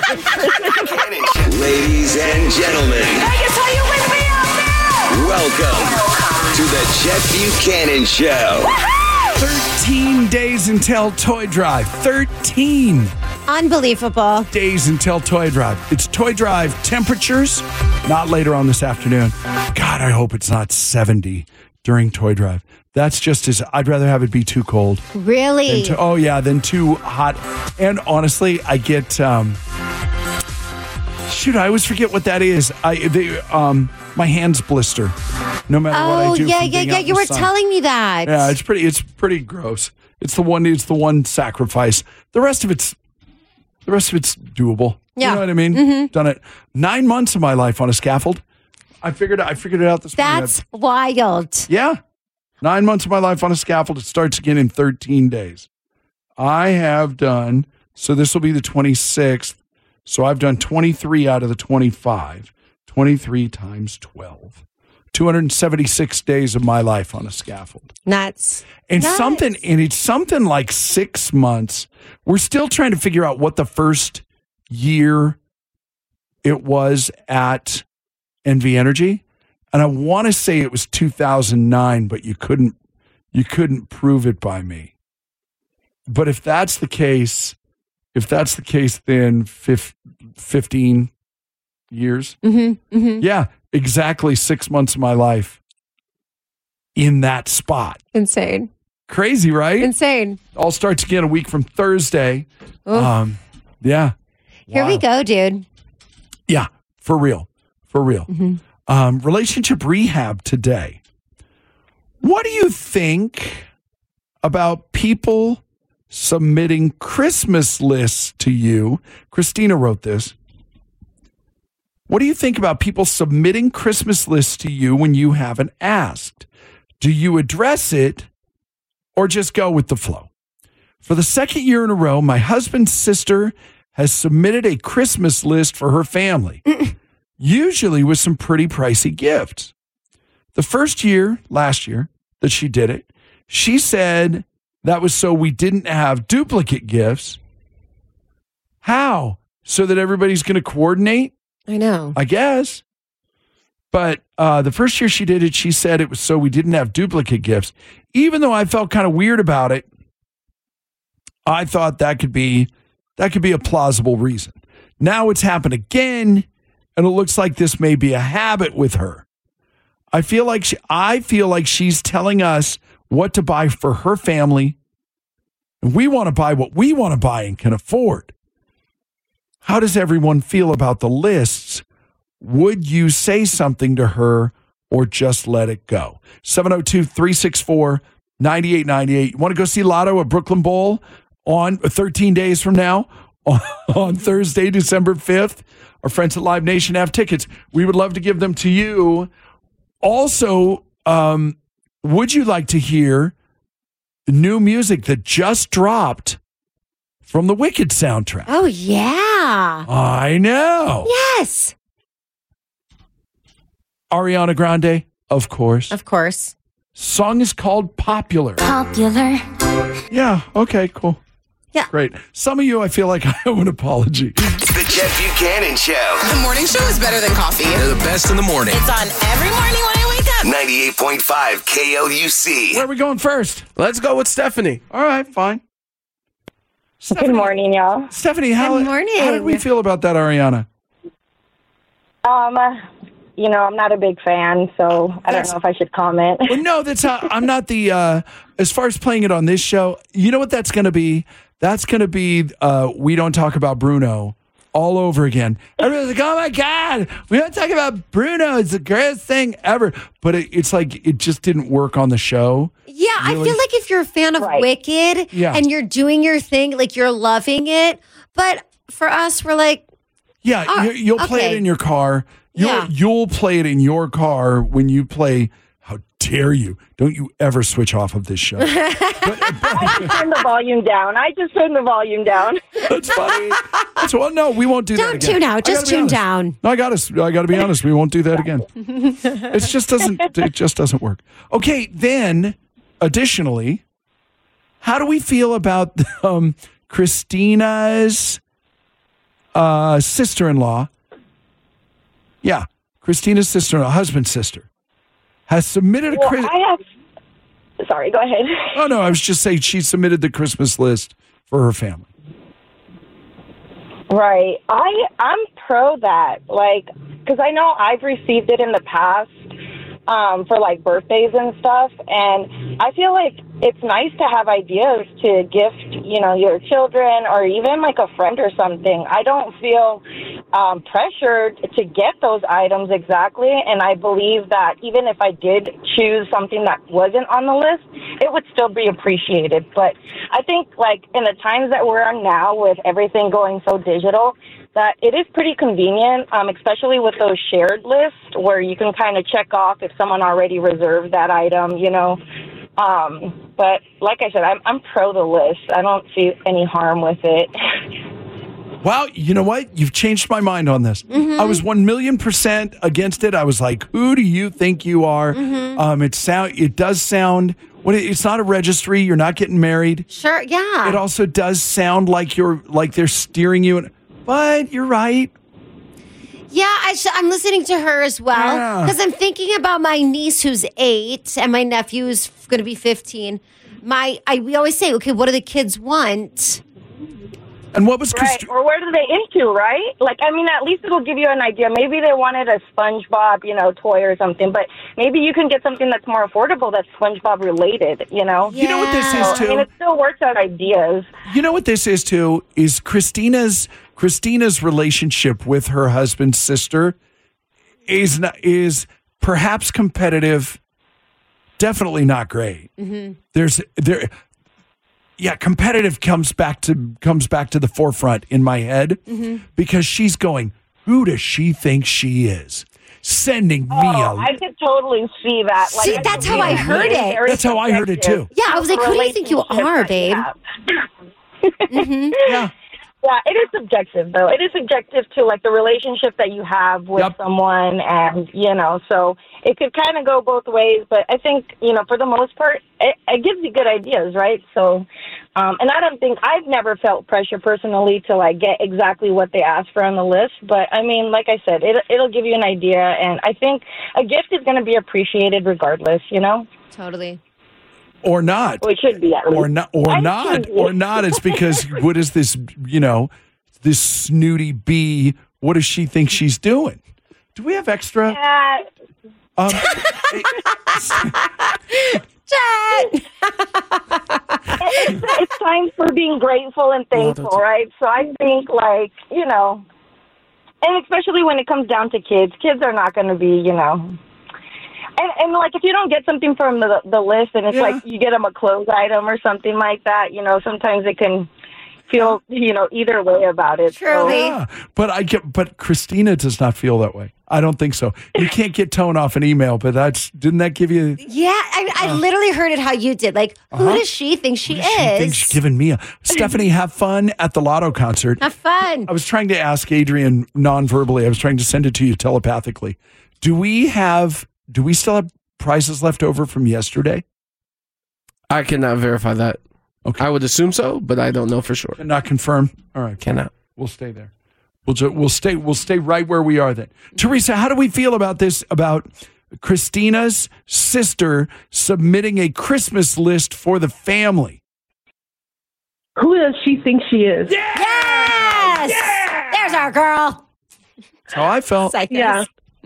Ladies and gentlemen, Vegas, are you with me out there? welcome to the Chet Buchanan Show. Thirteen days until Toy Drive. Thirteen Unbelievable. days until Toy Drive. It's Toy Drive temperatures. Not later on this afternoon. God, I hope it's not seventy during Toy Drive. That's just as I'd rather have it be too cold. Really? Than too, oh yeah, than too hot. And honestly, I get um, shoot. I always forget what that is. I they, um, my hands blister. No matter what I Oh, do. yeah, from yeah, being yeah. out in You the were sun. telling me that. Yeah, it's pretty. It's pretty gross. It's the one. It's the one sacrifice. The rest of it's. The rest of it's doable. Yeah. You know what I mean? Mhm. Done it nine months of my life on a scaffold. I figured. I figured it out this morning. That's wild. Yeah. Nine months of my life on a scaffold. It starts again in thirteen days. I have done, so this will be the twenty-sixth. So I've done twenty-three out of the twenty-five. twenty-three times twelve. two hundred seventy-six days of my life on a scaffold. Nuts. And Nuts. something, and it's something like six months. We're still trying to figure out what the first year it was at N V Energy. And I want to say it was two thousand nine, but you couldn't, you couldn't prove it by me. But if that's the case, if that's the case, then fifteen years. Mm-hmm, mm-hmm. Yeah, exactly six months of my life in that spot. Insane. Crazy, right? Insane. All starts again a week from Thursday. Oof. Um, yeah. Here we go, dude. Yeah, for real. For real. Mm-hmm. Um, relationship rehab today. What do you think about people submitting Christmas lists to you? Christina wrote this. What do you think about people submitting Christmas lists to you when you haven't asked? Do you address it or just go with the flow? For the second year in a row, my husband's sister has submitted a Christmas list for her family, usually with some pretty pricey gifts. The first year, last year, that she did it, she said that was so we didn't have duplicate gifts. How? So that everybody's going to coordinate? I know. I guess. But uh, the first year she did it, she said it was so we didn't have duplicate gifts. Even though I felt kind of weird about it, I thought that could be that could be a plausible reason. Now it's happened again, and it looks like this may be a habit with her. I feel like she, I feel like she's telling us what to buy for her family, and we want to buy what we want to buy and can afford. How does everyone feel about the lists? Would you say something to her or just let it go? seven oh two, three six four, nine eight nine eight. You want to go see Lotto at Brooklyn Bowl on thirteen days from now on, on Thursday, December fifth? Our friends at Live Nation have tickets. We would love to give them to you. Also, um, would you like to hear new music that just dropped from the Wicked soundtrack? Oh, yeah. I know. Yes. Ariana Grande, of course. Of course. Song is called Popular. Popular. Yeah, okay, cool. Yeah. Great. Some of you, I feel like I owe an apology. It's the Jeff Buchanan Show. The morning show is better than coffee. They're the best in the morning. It's on every morning when I wake up. ninety-eight point five K L U C. Where are we going first? Let's go with Stephanie. All right, fine. Stephanie, Good morning, y'all. Stephanie, how, Good morning. how did we feel about that, Ariana? Um, you know, I'm not a big fan, so I That's, don't know if I should comment. Well, no, that's not, I'm not the, uh, as far as playing it on this show, you know what that's going to be? That's going to be uh, We Don't Talk About Bruno all over again. Everyone's like, oh my God, we don't talk about Bruno. It's the greatest thing ever. But it, it's like, it just didn't work on the show. Yeah, really? I feel like if you're a fan of Right. Wicked Yeah. and you're doing your thing, like you're loving it. But for us, we're like, Yeah, Oh, you, you'll play okay. it in your car. You'll, Yeah. you'll play it in your car when you play. How dare you? Don't you ever switch off of this show. I just turned the volume down. I just turned the volume down. That's funny. That's, well, no, we won't do that don't again. tune out, I just gotta be tune honest. down. No, I got to. I got to be honest. We won't do that again. It just doesn't. It just doesn't work. Okay. Then, additionally, how do we feel about um, Christina's uh, sister-in-law? Yeah, Christina's sister-in-law, husband's sister, has submitted a. Well, Chris- I have. Sorry, go ahead. oh no, I was just saying she submitted the Christmas list for her family. Right. I I'm pro that. Like, because I know I've received it in the past um, for like birthdays and stuff, and I feel like it's nice to have ideas to gift, you know, your children or even like a friend or something. I don't feel um, pressured to get those items exactly, and I believe that even if I did choose something that wasn't on the list, it would still be appreciated. But I think like in the times that we're on now with everything going so digital, that it is pretty convenient, um, especially with those shared lists where you can kind of check off if someone already reserved that item, you know. Um, but like I said, I'm, I'm pro the list. I don't see any harm with it. Wow, you know what? You've changed my mind on this. Mhm. I was one million percent against it. I was like, who do you think you are? Mhm. Um, it sound it does sound what it's not a registry. You're not getting married. Sure, yeah. It also does sound like you're like they're steering you. In, but you're right. Yeah, I sh- I'm listening to her as well Yeah. because I'm thinking about my niece who's eight and my nephew who's going to be fifteen. My, I we always say, okay, what do the kids want? And what was right? Or where are they into, right? Like, I mean, at least it'll give you an idea. Maybe they wanted a SpongeBob, you know, toy or something, but maybe you can get something that's more affordable that's SpongeBob related, you know? You know what this is, So, too? I mean, it still works out ideas. You know what this is too? Is Christina's Christina's relationship with her husband's sister is not, is perhaps competitive. Definitely not great. Mm-hmm. There's there, yeah, competitive comes back to comes back to the forefront in my head Mhm. because she's going. Who does she think she is? Sending me Oh, a. I could totally see that. See, it's that's how being I heard it. very That's how I heard it, too. subjective. Yeah, I was like, who do you think you Relationship are, that babe? have. Mm-hmm. Yeah. Yeah, it is subjective, though. It is subjective to, like, the relationship that you have with Yep. someone, and, you know, so it could kind of go both ways, but I think, you know, for the most part, it, it gives you good ideas, right? So, um, and I don't think, I've never felt pressure personally to, like, get exactly what they ask for on the list, but, I mean, like I said, it, it'll give you an idea, and I think a gift is going to be appreciated regardless, you know? Totally. Or not. Well, it should be at least. Or not, or I not, should be. or not. It's because what is this? You know, this snooty bee. What does she think she's doing? Do we have extra? Uh, Um, it's, it's time for being grateful and thankful, right? So I think, like, you know, and especially when it comes down to kids, kids are not going to be, you know. And, and, like, if you don't get something from the, the list and it's Yeah. like you get them a clothes item or something like that, you know, sometimes it can feel, you know, either way about it. So- yeah, but I get. But Christina does not feel that way. I don't think so. You can't get tone off an email, but that's didn't that give you? Yeah, I, I Uh. literally heard it how you did. Like, who Uh-huh. does she think she She is? thinks she's giving me a Stephanie. Have fun at the Lotto concert. Have fun. I was trying to ask Adrian non-verbally. I was trying to send it to you telepathically. Do we have? Do we still have prizes left over from yesterday? I cannot verify that. Okay. I would assume so, but I don't know for sure. Cannot confirm. All right, Cannot. we'll stay there. We'll ju- we'll stay we'll stay right where we are then. Teresa, how do we feel about this? About Christina's sister submitting a Christmas list for the family? Who does she think she is? Yes! There's our girl. That's how I felt. Yeah.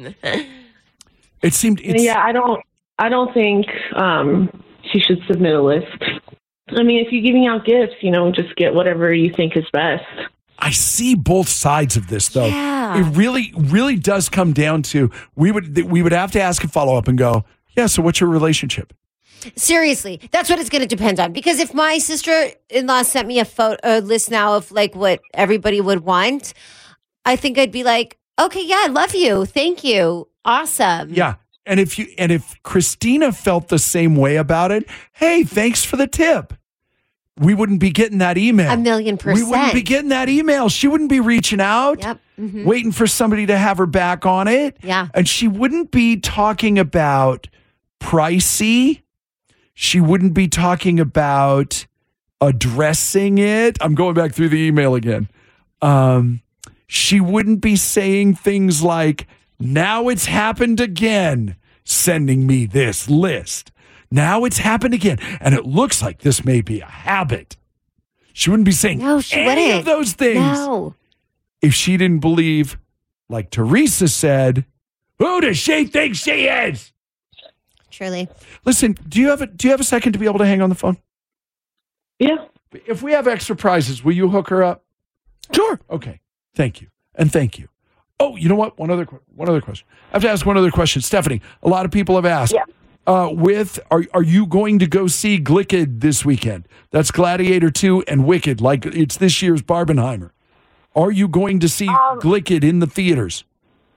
It seemed. It's, yeah, I don't. I don't think um, she should submit a list. I mean, if you're giving out gifts, you know, just get whatever you think is best. I see both sides of this, though. Yeah. It really, really does come down to we would we would have to ask a follow up and go, yeah. So, what's your relationship? Seriously, that's what it's going to depend on. Because if my sister-in-law sent me a photo a list now of like what everybody would want, I think I'd be like, okay, yeah, I love you, thank you, awesome. Yeah. And if you and if Christina felt the same way about it, hey, thanks for the tip. We wouldn't be getting that email. A million percent. We wouldn't be getting that email. She wouldn't be reaching out, Yep. Mhm. waiting for somebody to have her back on it. Yeah. And she wouldn't be talking about pricey. She wouldn't be talking about addressing it. I'm going back through the email again. Um, she wouldn't be saying things like, now it's happened again, sending me this list. Now it's happened again. And it looks like this may be a habit. She wouldn't be saying No, she any wouldn't. of those things No. if she didn't believe, like Teresa said, who does she think she is? Truly. Listen, do you have a do you have a second to be able to hang on the phone? Yeah. If we have extra prizes, will you hook her up? Sure. Okay. Thank you. And thank you. Oh, you know what? One other one other question. I have to ask one other question. Stephanie, a lot of people have asked. Yeah. Uh, with are are you going to go see Glicked this weekend? That's Gladiator two and Wicked, like it's this year's Barbenheimer. Are you going to see Um, Glicked in the theaters?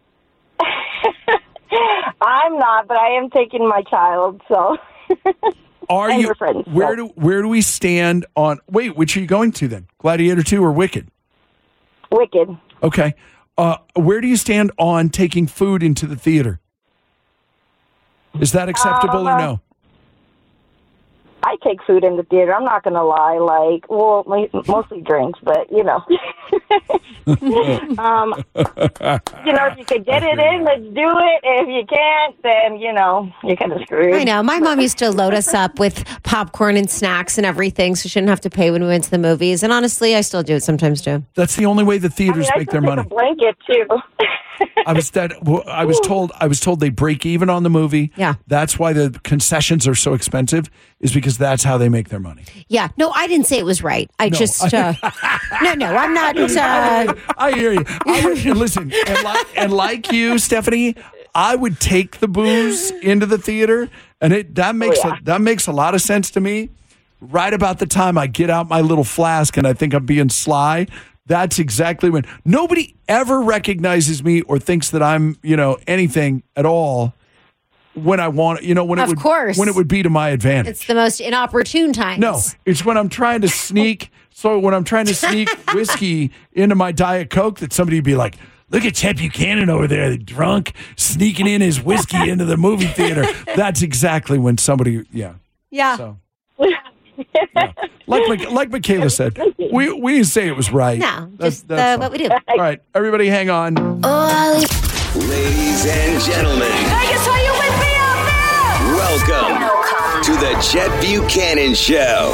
I'm not, but I am taking my child, so. Are And you your friends, where so. do where do we stand on wait, which are you going to then? Gladiator two or Wicked? Wicked. Okay. Uh, where do you stand on taking food into the theater? Is that acceptable uh, or no? I take food in the theater. I'm not going to lie. Like, well, mostly drinks, but, you know. um, you know, if you could get it in, let's do it. If you can't, then, you know, you're kind of screwed. I know. My mom used to load us up with popcorn and snacks and everything, so she didn't have to pay when we went to the movies. And honestly, I still do it sometimes, too. That's the only way the theaters I mean, make their money. A blanket, too. I was that. I was told. I was told they break even on the movie. Yeah, that's why the concessions are so expensive. Is because that's how they make their money. Yeah. No, I didn't say it was right. I No. just. Uh, no, no, I'm not. Uh, I hear you. I hear you. Listen, and like, and like you, Stephanie, I would take the booze into the theater, and it that makes Oh, yeah. a, that makes a lot of sense to me. Right about the time I get out my little flask and I think I'm being sly. That's exactly when nobody ever recognizes me or thinks that I'm, you know, anything at all when I want, you know, when Of it would, course. when it would be to my advantage. it's the most inopportune times. No, it's when I'm trying to sneak. So when I'm trying to sneak whiskey into my Diet Coke, that somebody would be like, "Look at Chet Buchanan over there, drunk, sneaking in his whiskey into the movie theater." That's exactly when somebody, yeah. Yeah. So. Yeah. Like Mik- like Michaela said, we we didn't say it was right. No, That's- just that's uh, what we do. All right, everybody, hang on. Ladies and gentlemen, Vegas, are you with me out there? welcome to the Chet Buchanan Show.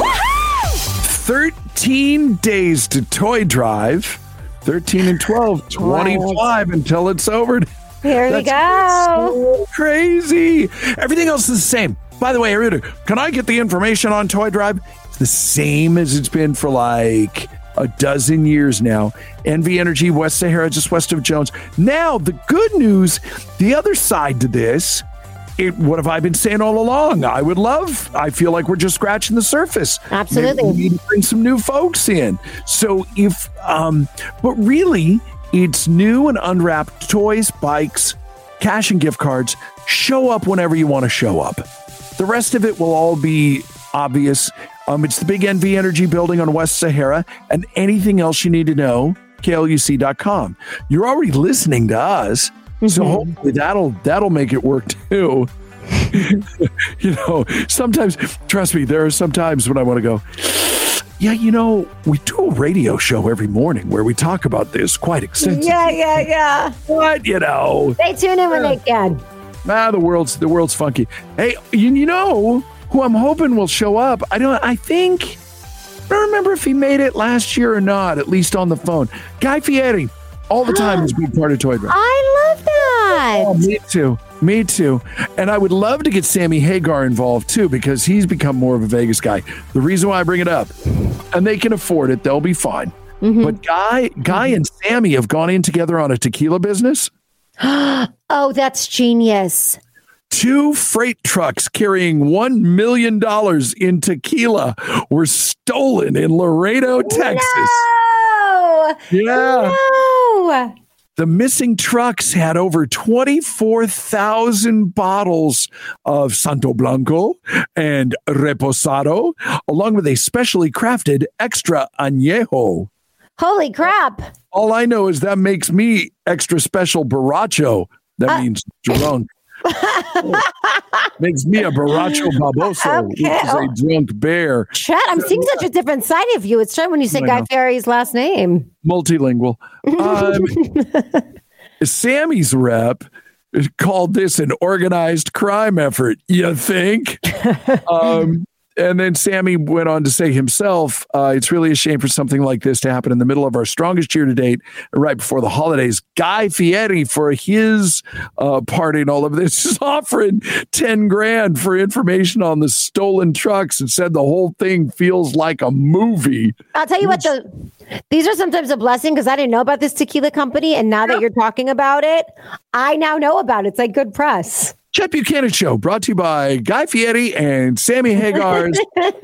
Thirteen days to Toy Drive. Thirteen and twelve, twenty-five until it's over. Here we That's go. so crazy. Everything else is the same. By the way, everybody, can I get the information on Toy Drive? It's the same as it's been for like a dozen years now. N V Energy, West Sahara, just west of Jones. Now, the good news, the other side to this, it, what have I been saying all along? I would love, I feel like we're just scratching the surface. Absolutely. Maybe we need to bring some new folks in. So if, um, but really, it's new and unwrapped toys, bikes, cash and gift cards. Show up whenever you want to show up. The rest of it will all be obvious. Um, it's the big N V Energy building on West Sahara, and anything else you need to know, K L U C dot com. You're already listening to us, mm-hmm. so hopefully that'll that'll make it work too. You know, sometimes, trust me, there are some times when I want to go, yeah, you know, we do a radio show every morning where we talk about this quite extensively. Yeah, yeah, yeah. But, you know. They tune in when they can. Ah, the world's the world's funky. Hey, you, you know who I'm hoping will show up? I don't. I think. I don't remember if he made it last year or not. At least on the phone. Guy Fieri, all the time is a big part of Toy Drive. I love that. Oh, me too. Me too. And I would love to get Sammy Hagar involved too, because he's become more of a Vegas guy. The reason why I bring it up, and they can afford it, they'll be fine. Mm-hmm. But Guy, Guy, and Sammy have gone in together on a tequila business. Oh, that's genius. Two freight trucks carrying one million dollars in tequila were stolen in Laredo, Texas. No! Yeah. No! The missing trucks had over twenty-four thousand bottles of Santo Blanco and Reposado, along with a specially crafted extra añejo. Holy crap. All I know is that makes me extra special borracho. That uh, means drunk. Makes me a borracho baboso, okay. which is a drunk bear. Chet, I'm seeing such a different side of you. It's time when you say Guy Fieri's last name. Multilingual. Um, Sammy's rep called this an organized crime effort, you think? um, and then Sammy went on to say himself, uh, it's really a shame for something like this to happen in the middle of our strongest year to date, right before the holidays. Guy Fieri, for his uh, part in all of this, is offering ten grand for information on the stolen trucks and said the whole thing feels like a movie. I'll tell you what, the these are sometimes a blessing because I didn't know about this tequila company. And now that you're talking about it, I now know about it. It's like good press. Chet Buchanan Show, brought to you by Guy Fieri and Sammy Hagar's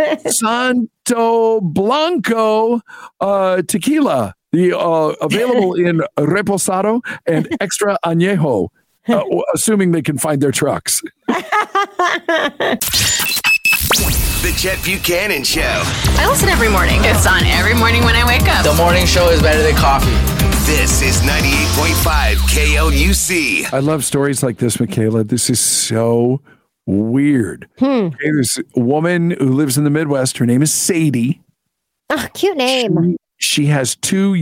Santo Blanco uh, tequila, the uh, available in Reposado and Extra Añejo, uh, assuming they can find their trucks. The Chet Buchanan Show. I listen every morning. It's on every morning when I wake up. The morning show is better than coffee. This is ninety-eight point five K L U C. I love stories like this, Michaela. This is so weird. Hmm. Okay, there's a woman who lives in the Midwest. Her name is Sadie. Oh, cute name. She, she has two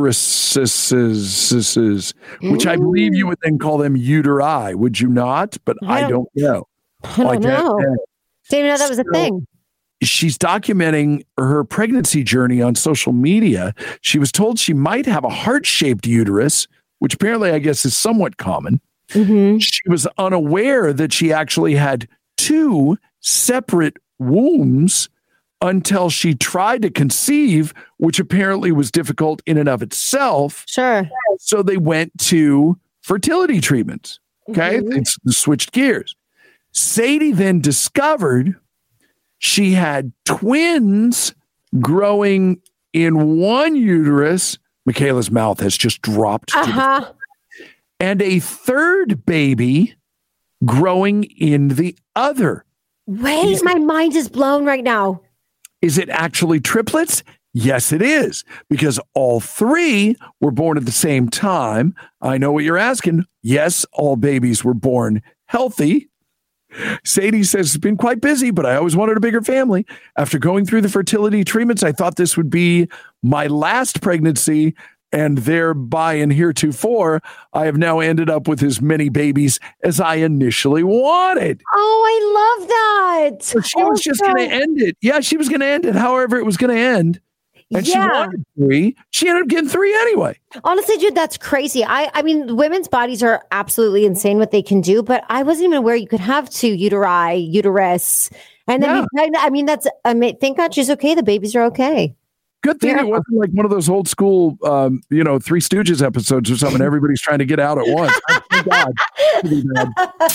uteruses, which I believe you would then call them uteri, would you not? But I I don't, don't- know. I don't Like that- know. Didn't even know that was a So- thing. She's documenting her pregnancy journey on social media. She was told she might have a heart-shaped uterus, which apparently I guess is somewhat common. Mm-hmm. She was unaware that she actually had two separate wombs until she tried to conceive, which apparently was difficult in and of itself. Sure. So they went to fertility treatments. Okay. Mhm. It's switched gears. Sadie then discovered she had twins growing in one uterus. Michaela's mouth has just dropped. to the Uh-huh. and a third baby growing in the other. Wait, my mind is blown right now. Is it actually triplets? Yes, it is, because all three were born at the same time. I know what you're asking. Yes, all babies were born healthy. Sadie says it's been quite busy, but I always wanted a bigger family. After going through the fertility treatments, I thought this would be my last pregnancy, and thereby in heretofore, I have now ended up with as many babies as I initially wanted. Oh, I love that. So she was just going to end it. Yeah, she was going to end it however it was going to end. And she Yeah. wanted three. She ended up getting three anyway. Honestly, dude, that's crazy. I, I mean, women's bodies are absolutely insane what they can do, but I wasn't even aware you could have two uteri, uterus, and then Yeah. be pregnant. I mean, that's, I mean, thank God she's okay. The babies are okay. Good thing Yeah. it wasn't like one of those old school, um, you know, Three Stooges episodes or something. Everybody's trying to get out at once. Oh, thank God. Pretty bad.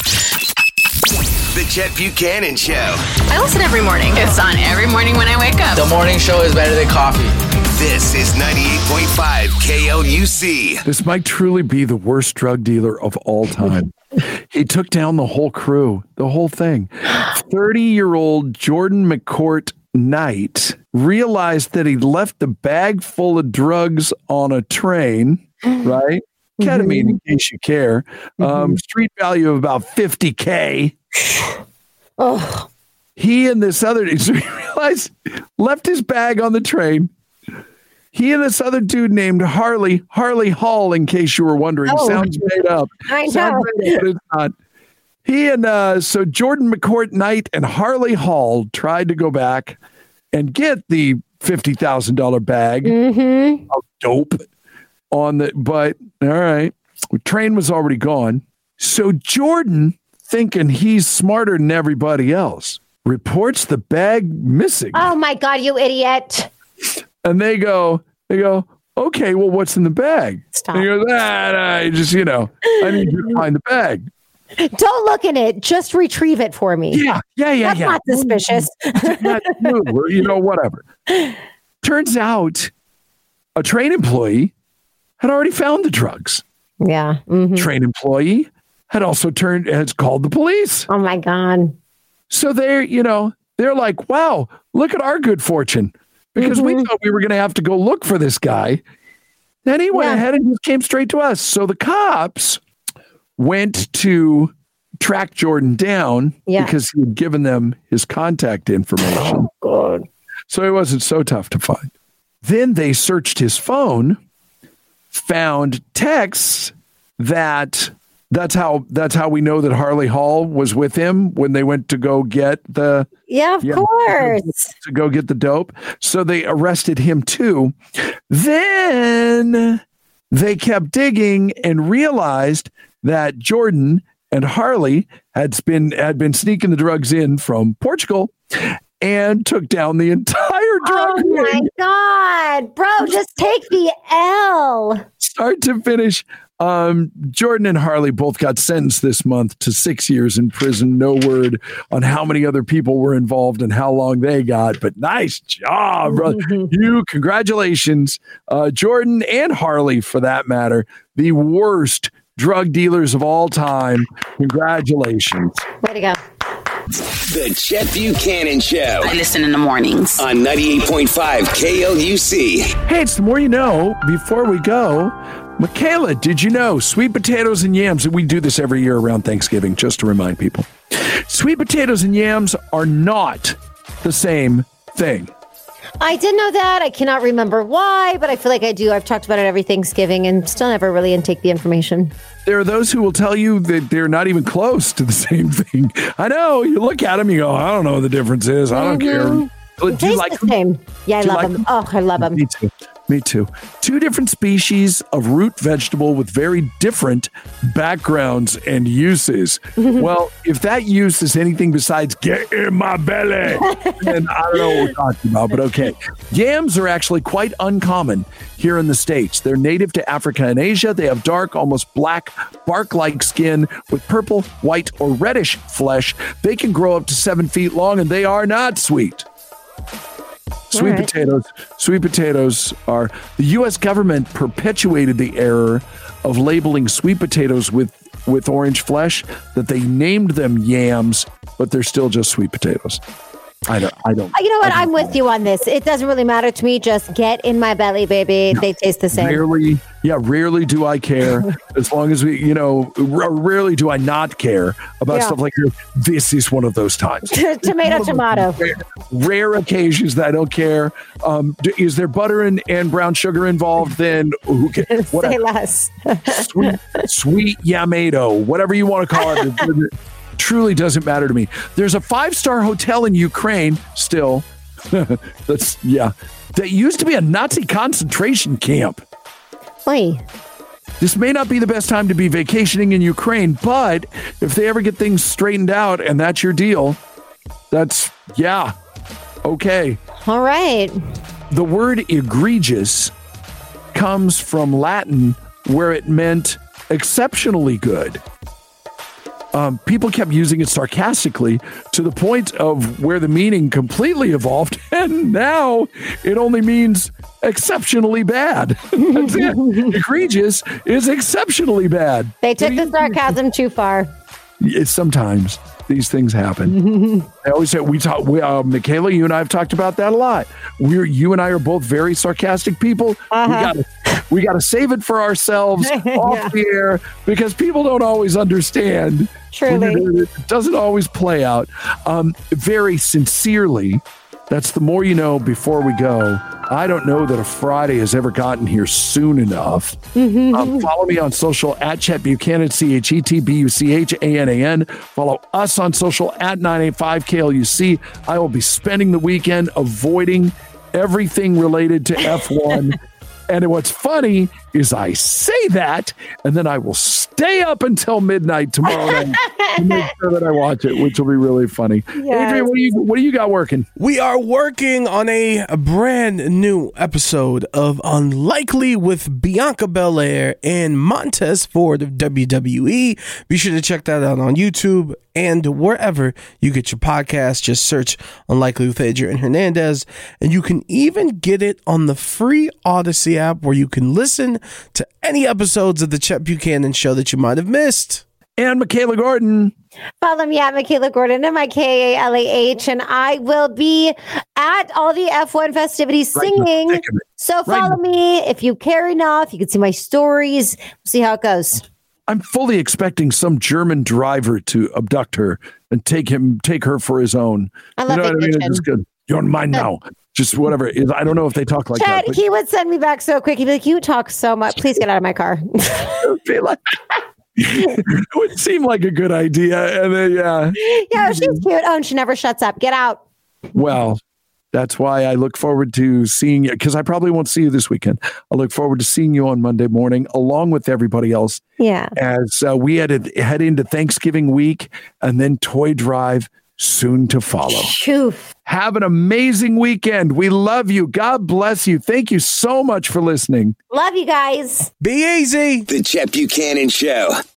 The Chet Buchanan Show. I listen every morning. It's on every morning when I wake up. The morning show is better than coffee. This is ninety-eight point five K L U C. This might truly be the worst drug dealer of all time. He took down the whole crew, the whole thing. thirty-year-old Jordan McCourt Knight realized that he left the bag full of drugs on a train, right? Ketamine, in case you care. Um, street value of about fifty K. Oh, He and this other, so he realized, left his bag on the train. He and this other dude named Harley, Harley Hall, in case you were wondering. Oh. Sounds made up. I Sounds know. made up, but it's not. He and uh, so Jordan McCourt Knight and Harley Hall tried to go back and get the fifty thousand dollars bag Mm-hmm. of dope on the, but all right, the train was already gone. So Jordan, thinking he's smarter than everybody else, reports the bag missing. Oh my God, you idiot. And they go, they go, okay, well, what's in the bag? Stop. And he goes, ah, nah, I just, you know, I need you to find the bag. Don't look in it. Just retrieve it for me. Yeah, yeah, yeah, That's yeah. not suspicious. Not you, or, you know, whatever. Turns out a train employee had already found the drugs. Yeah. Mhm. Train employee had also turned, has called the police. Oh my God. So they're, you know, they're like, wow, look at our good fortune. Because we Mhm. thought we were going to have to go look for this guy. Then he went Yeah. ahead and just came straight to us. So the cops went to track Jordan down Yeah. because he had given them his contact information. God. So it wasn't so tough to find. Then they searched his phone, found texts that that's how that's how we know that Harley Hall was with him when they went to go get the Yeah, of Yeah. course. to go get the dope. So they arrested him too. Then they kept digging and realized that Jordan and Harley had been had been sneaking the drugs in from Portugal and took down the entire drug Oh my ring, God. Bro, just take the L. start to finish. Um, Jordan and Harley both got sentenced this month to six years in prison. No word on how many other people were involved and how long they got, but nice job, brother. You, congratulations, uh, Jordan and Harley, for that matter, the worst drug dealers of all time. Congratulations. Way to go. The Chet Buchanan Show. I listen in the mornings. On ninety-eight point five K L U C. Hey, it's the more you know. Before we go, Michaela, did you know sweet potatoes and yams, and we do this every year around Thanksgiving, just to remind people. Sweet potatoes and yams are not the same thing. I did know that. I cannot remember why, but I feel like I do. I've talked about it every Thanksgiving and still never really intake the information. There are those who will tell you that they're not even close to the same thing. I know. You look at them, you go, I don't know what the difference is. I don't Mm-hmm. care. But do you like the same. Yeah, I Do you love like them. them? Oh, I love them. Me too. Me too. Two different species of root vegetable with very different backgrounds and uses. Well, if that use is anything besides get in my belly, then I don't know what we're talking about, but okay. Yams are actually quite uncommon here in the States. They're native to Africa and Asia. They have dark, almost black, bark-like skin with purple, white, or reddish flesh. They can grow up to seven feet long, and they are not sweet. Sweet right. potatoes. Sweet potatoes are the U S government perpetuated the error of labeling sweet potatoes with with orange flesh, that they named them yams, but they're still just sweet potatoes. I don't. I don't. You know what? I I'm with you on this. It doesn't really matter to me. Just get in my belly, baby. They taste the same. Rarely, yeah, rarely do I care. As long as we, you know, r- rarely do I not care about Yeah. stuff like this. Is one of those times. Tomato, tomato. Rare, rare occasions that I don't care. Um, d- is there butter and, and brown sugar involved? Then who cares? Say Whatever. less. Sweet, sweet Yamato, whatever you want to call it. It, it truly doesn't matter to me. There's a five-star hotel in Ukraine still. That's yeah. That used to be a Nazi concentration camp. Wait. This may not be the best time to be vacationing in Ukraine, but if they ever get things straightened out and that's your deal, that's, yeah, okay. All right. The word egregious comes from Latin where it meant exceptionally good. Um, people kept using it sarcastically to the point of where the meaning completely evolved, and now it only means exceptionally bad. That's it. Egregious is exceptionally bad. They took the sarcasm too far. It's sometimes these things happen. I always say we talk. We, uh, Michaela, you and I have talked about that a lot. We're you and I are both very sarcastic people. Uh-huh. We got to we got to save it for ourselves off Yeah. the air because people don't always understand. Truly. When it, it doesn't always play out. Um, very sincerely, that's the more you know. Before we go, I don't know that a Friday has ever gotten here soon enough. Um, follow me on social at Chet Buchanan, C H E T B U C H A N A N. Follow us on social at nine eight five K L U C. I will be spending the weekend avoiding everything related to F one. And what's funny is I say that, and then I will stay up until midnight tomorrow night to make sure that I watch it, which will be really funny. Yes. Adrian, what do you what do you got working? We are working on a, a brand new episode of Unlikely with Bianca Belair and Montez Ford of W W E. Be sure to check that out on YouTube and wherever you get your podcast. Just search Unlikely with Adrian Hernandez, and you can even get it on the free Odyssey app where you can listen to any episodes of the Chet Buchanan Show that you might have missed. And Michaela Gordon. Follow me at Michaela Gordon, M I K A L A H, and I will be at all the F one festivities Right in the singing. thick of it. So Right follow in me if you care enough. You can see my stories. We'll see how it goes. I'm fully expecting some German driver to abduct her and take him, take her for his own. I love you know what I mean? vacation. It's just good. You're mine now. Just whatever. it is. I don't know if they talk like Chad, that. but- he would send me back so quick. He'd be like, "You talk so much. Please get out of my car." Be like- it would seem like a good idea. And then, yeah. Yeah, she's cute. Oh, and she never shuts up. Get out. Well, that's why I look forward to seeing you, because I probably won't see you this weekend. I look forward to seeing you on Monday morning, along with everybody else, Yeah. as uh, we head, head into Thanksgiving week and then Toy Drive soon to follow. Phew. Have an amazing weekend. We love you. God bless you. Thank you so much for listening. Love you guys. Be easy. The Chet Buchanan Show.